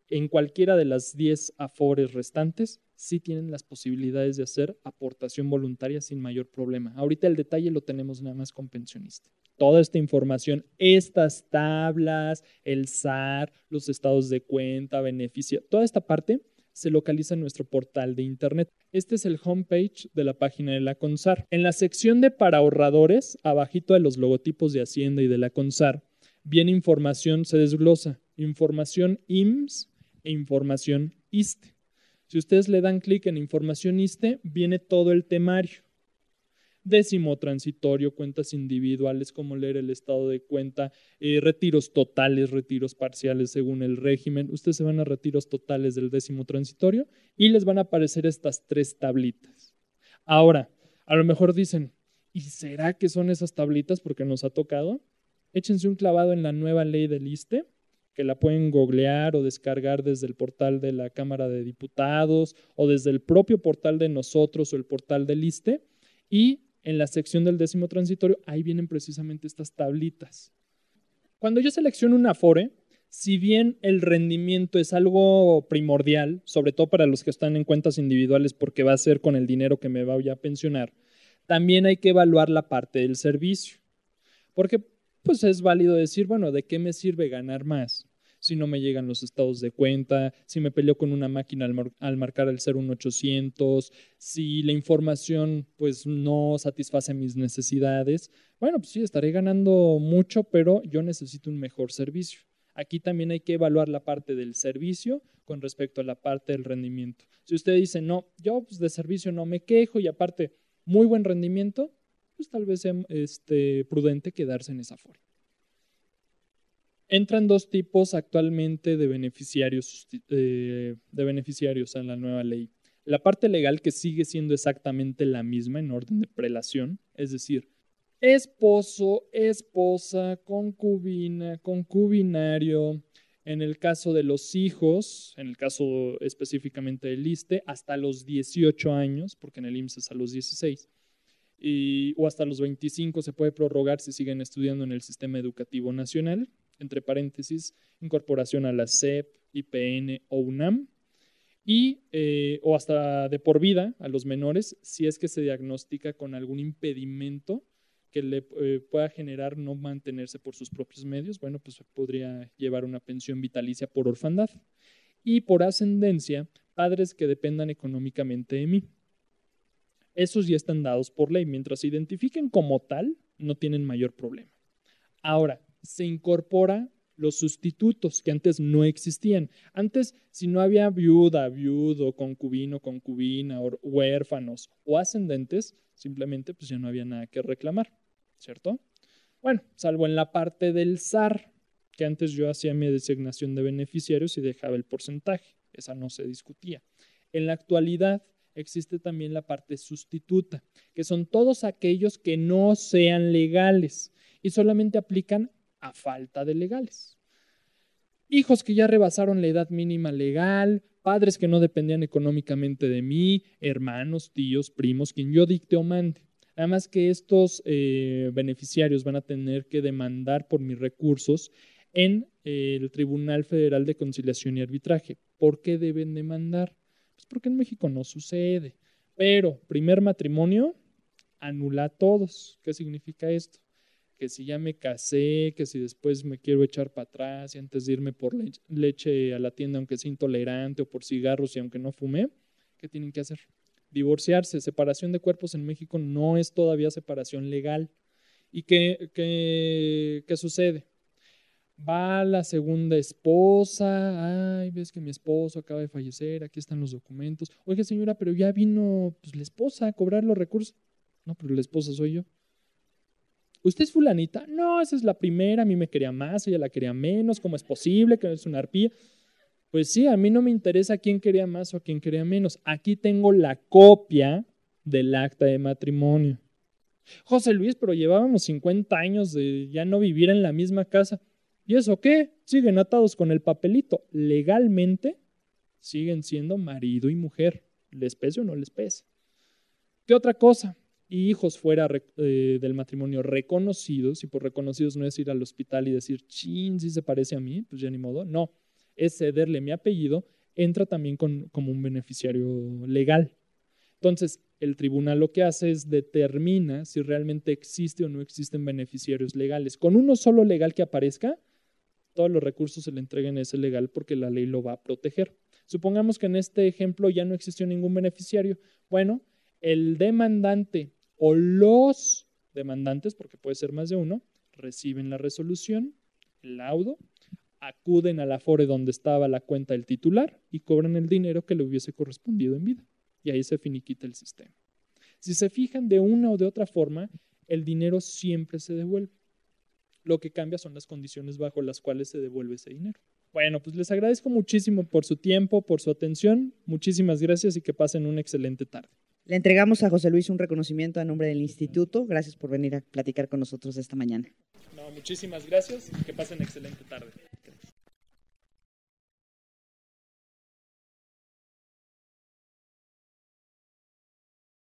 en cualquiera de las diez afores restantes, sí tienen las posibilidades de hacer aportación voluntaria sin mayor problema. Ahorita el detalle lo tenemos nada más con pensionista. Toda esta información, estas tablas, el S A R, los estados de cuenta, beneficio, toda esta parte se localiza en nuestro portal de internet. Este es el homepage de la página de la CONSAR. En la sección de para ahorradores, abajito de los logotipos de Hacienda y de la CONSAR, viene información, se desglosa, información I M S S e información I S S S T E. Si ustedes le dan clic en información I S S S T E, viene todo el temario. Décimo transitorio, cuentas individuales, cómo leer el estado de cuenta, eh, retiros totales, retiros parciales según el régimen. Ustedes se van a retiros totales del décimo transitorio y les van a aparecer estas tres tablitas. Ahora, a lo mejor dicen, ¿y será que son esas tablitas porque nos ha tocado? Échense un clavado en la nueva ley del I S S S T E, que la pueden googlear o descargar desde el portal de la Cámara de Diputados o desde el propio portal de nosotros o el portal del I S S S T E, y en la sección del décimo transitorio, ahí vienen precisamente estas tablitas. Cuando yo selecciono un Afore, si bien el rendimiento es algo primordial, sobre todo para los que están en cuentas individuales porque va a ser con el dinero que me voy a pensionar, también hay que evaluar la parte del servicio. Porque pues es válido decir, bueno, ¿de qué me sirve ganar más? Si no me llegan los estados de cuenta, si me peleo con una máquina al, mar, al marcar el cero uno ochocientos, si la información pues no satisface mis necesidades, bueno, pues sí, estaré ganando mucho, pero yo necesito un mejor servicio. Aquí también hay que evaluar la parte del servicio con respecto a la parte del rendimiento. Si usted dice, no, yo pues, de servicio no me quejo y aparte muy buen rendimiento, pues tal vez sea este, prudente quedarse en esa forma. Entran dos tipos actualmente de beneficiarios, eh, de beneficiarios en la nueva ley. La parte legal, que sigue siendo exactamente la misma en orden de prelación, es decir, esposo, esposa, concubina, concubinario. En el caso de los hijos, en el caso específicamente del I S S S T E, hasta los dieciocho años, porque en el I M S S S es a los dieciséis, y, o hasta los veinticinco se puede prorrogar si siguen estudiando en el Sistema Educativo Nacional, entre paréntesis, incorporación a la S E P, I P N o UNAM, y, eh, o hasta de por vida a los menores si es que se diagnostica con algún impedimento que le eh, pueda generar no mantenerse por sus propios medios, bueno, pues podría llevar una pensión vitalicia por orfandad. Y por ascendencia, padres que dependan económicamente de mí. Esos ya están dados por ley. Mientras se identifiquen como tal, no tienen mayor problema. Ahora, se incorpora los sustitutos que antes no existían. Antes, si no había viuda, viudo, concubino, concubina, huérfanos o ascendentes, simplemente pues ya no había nada que reclamar, ¿cierto? Bueno, salvo en la parte del S A R, que antes yo hacía mi designación de beneficiarios y dejaba el porcentaje. Esa no se discutía. En la actualidad existe también la parte sustituta, que son todos aquellos que no sean legales y solamente aplican a falta de legales. Hijos que ya rebasaron la edad mínima legal, padres que no dependían económicamente de mí, hermanos, tíos, primos, quien yo dicte o mande. Además que estos eh, beneficiarios van a tener que demandar por mis recursos en eh, el Tribunal Federal de Conciliación y Arbitraje. ¿Por qué deben demandar? Pues porque en México no sucede. Pero primer matrimonio, anula a todos. ¿Qué significa esto? Que si ya me casé, que si después me quiero echar para atrás y antes de irme por leche, leche a la tienda aunque sea intolerante o por cigarros y aunque no fumé, ¿qué tienen que hacer? Divorciarse. Separación de cuerpos en México no es todavía separación legal. ¿Y qué, qué, qué sucede? Va la segunda esposa, ay, ves que mi esposo acaba de fallecer, aquí están los documentos. Oiga, señora, pero ya vino pues, la esposa a cobrar los recursos. No, pero la esposa soy yo. ¿Usted es fulanita? No, esa es la primera, a mí me quería más, ella la quería menos, ¿cómo es posible que es una arpía? Pues sí, a mí no me interesa quién quería más o quién quería menos. Aquí tengo la copia del acta de matrimonio. José Luis, pero llevábamos cincuenta años de ya no vivir en la misma casa. ¿Y eso qué? Siguen atados con el papelito. Legalmente siguen siendo marido y mujer. ¿Les pese o no les pese? ¿Qué otra cosa? Hijos fuera eh, del matrimonio reconocidos, y por reconocidos no es ir al hospital y decir, chin, si se parece a mí, pues ya ni modo. No, es cederle mi apellido, entra también con, como un beneficiario legal. Entonces, el tribunal lo que hace es determina si realmente existe o no existen beneficiarios legales. Con uno solo legal que aparezca, todos los recursos se le entreguen a ese legal porque la ley lo va a proteger. Supongamos que en este ejemplo ya no existió ningún beneficiario. Bueno, el demandante o los demandantes, porque puede ser más de uno, reciben la resolución, el laudo, acuden al afore donde estaba la cuenta del titular y cobran el dinero que le hubiese correspondido en vida. Y ahí se finiquita el sistema. Si se fijan, de una o de otra forma, el dinero siempre se devuelve. Lo que cambia son las condiciones bajo las cuales se devuelve ese dinero. Bueno, pues les agradezco muchísimo por su tiempo, por su atención. Muchísimas gracias y que pasen una excelente tarde. Le entregamos a José Luis un reconocimiento a nombre del instituto. Gracias por venir a platicar con nosotros esta mañana. No, muchísimas gracias y que pasen excelente tarde.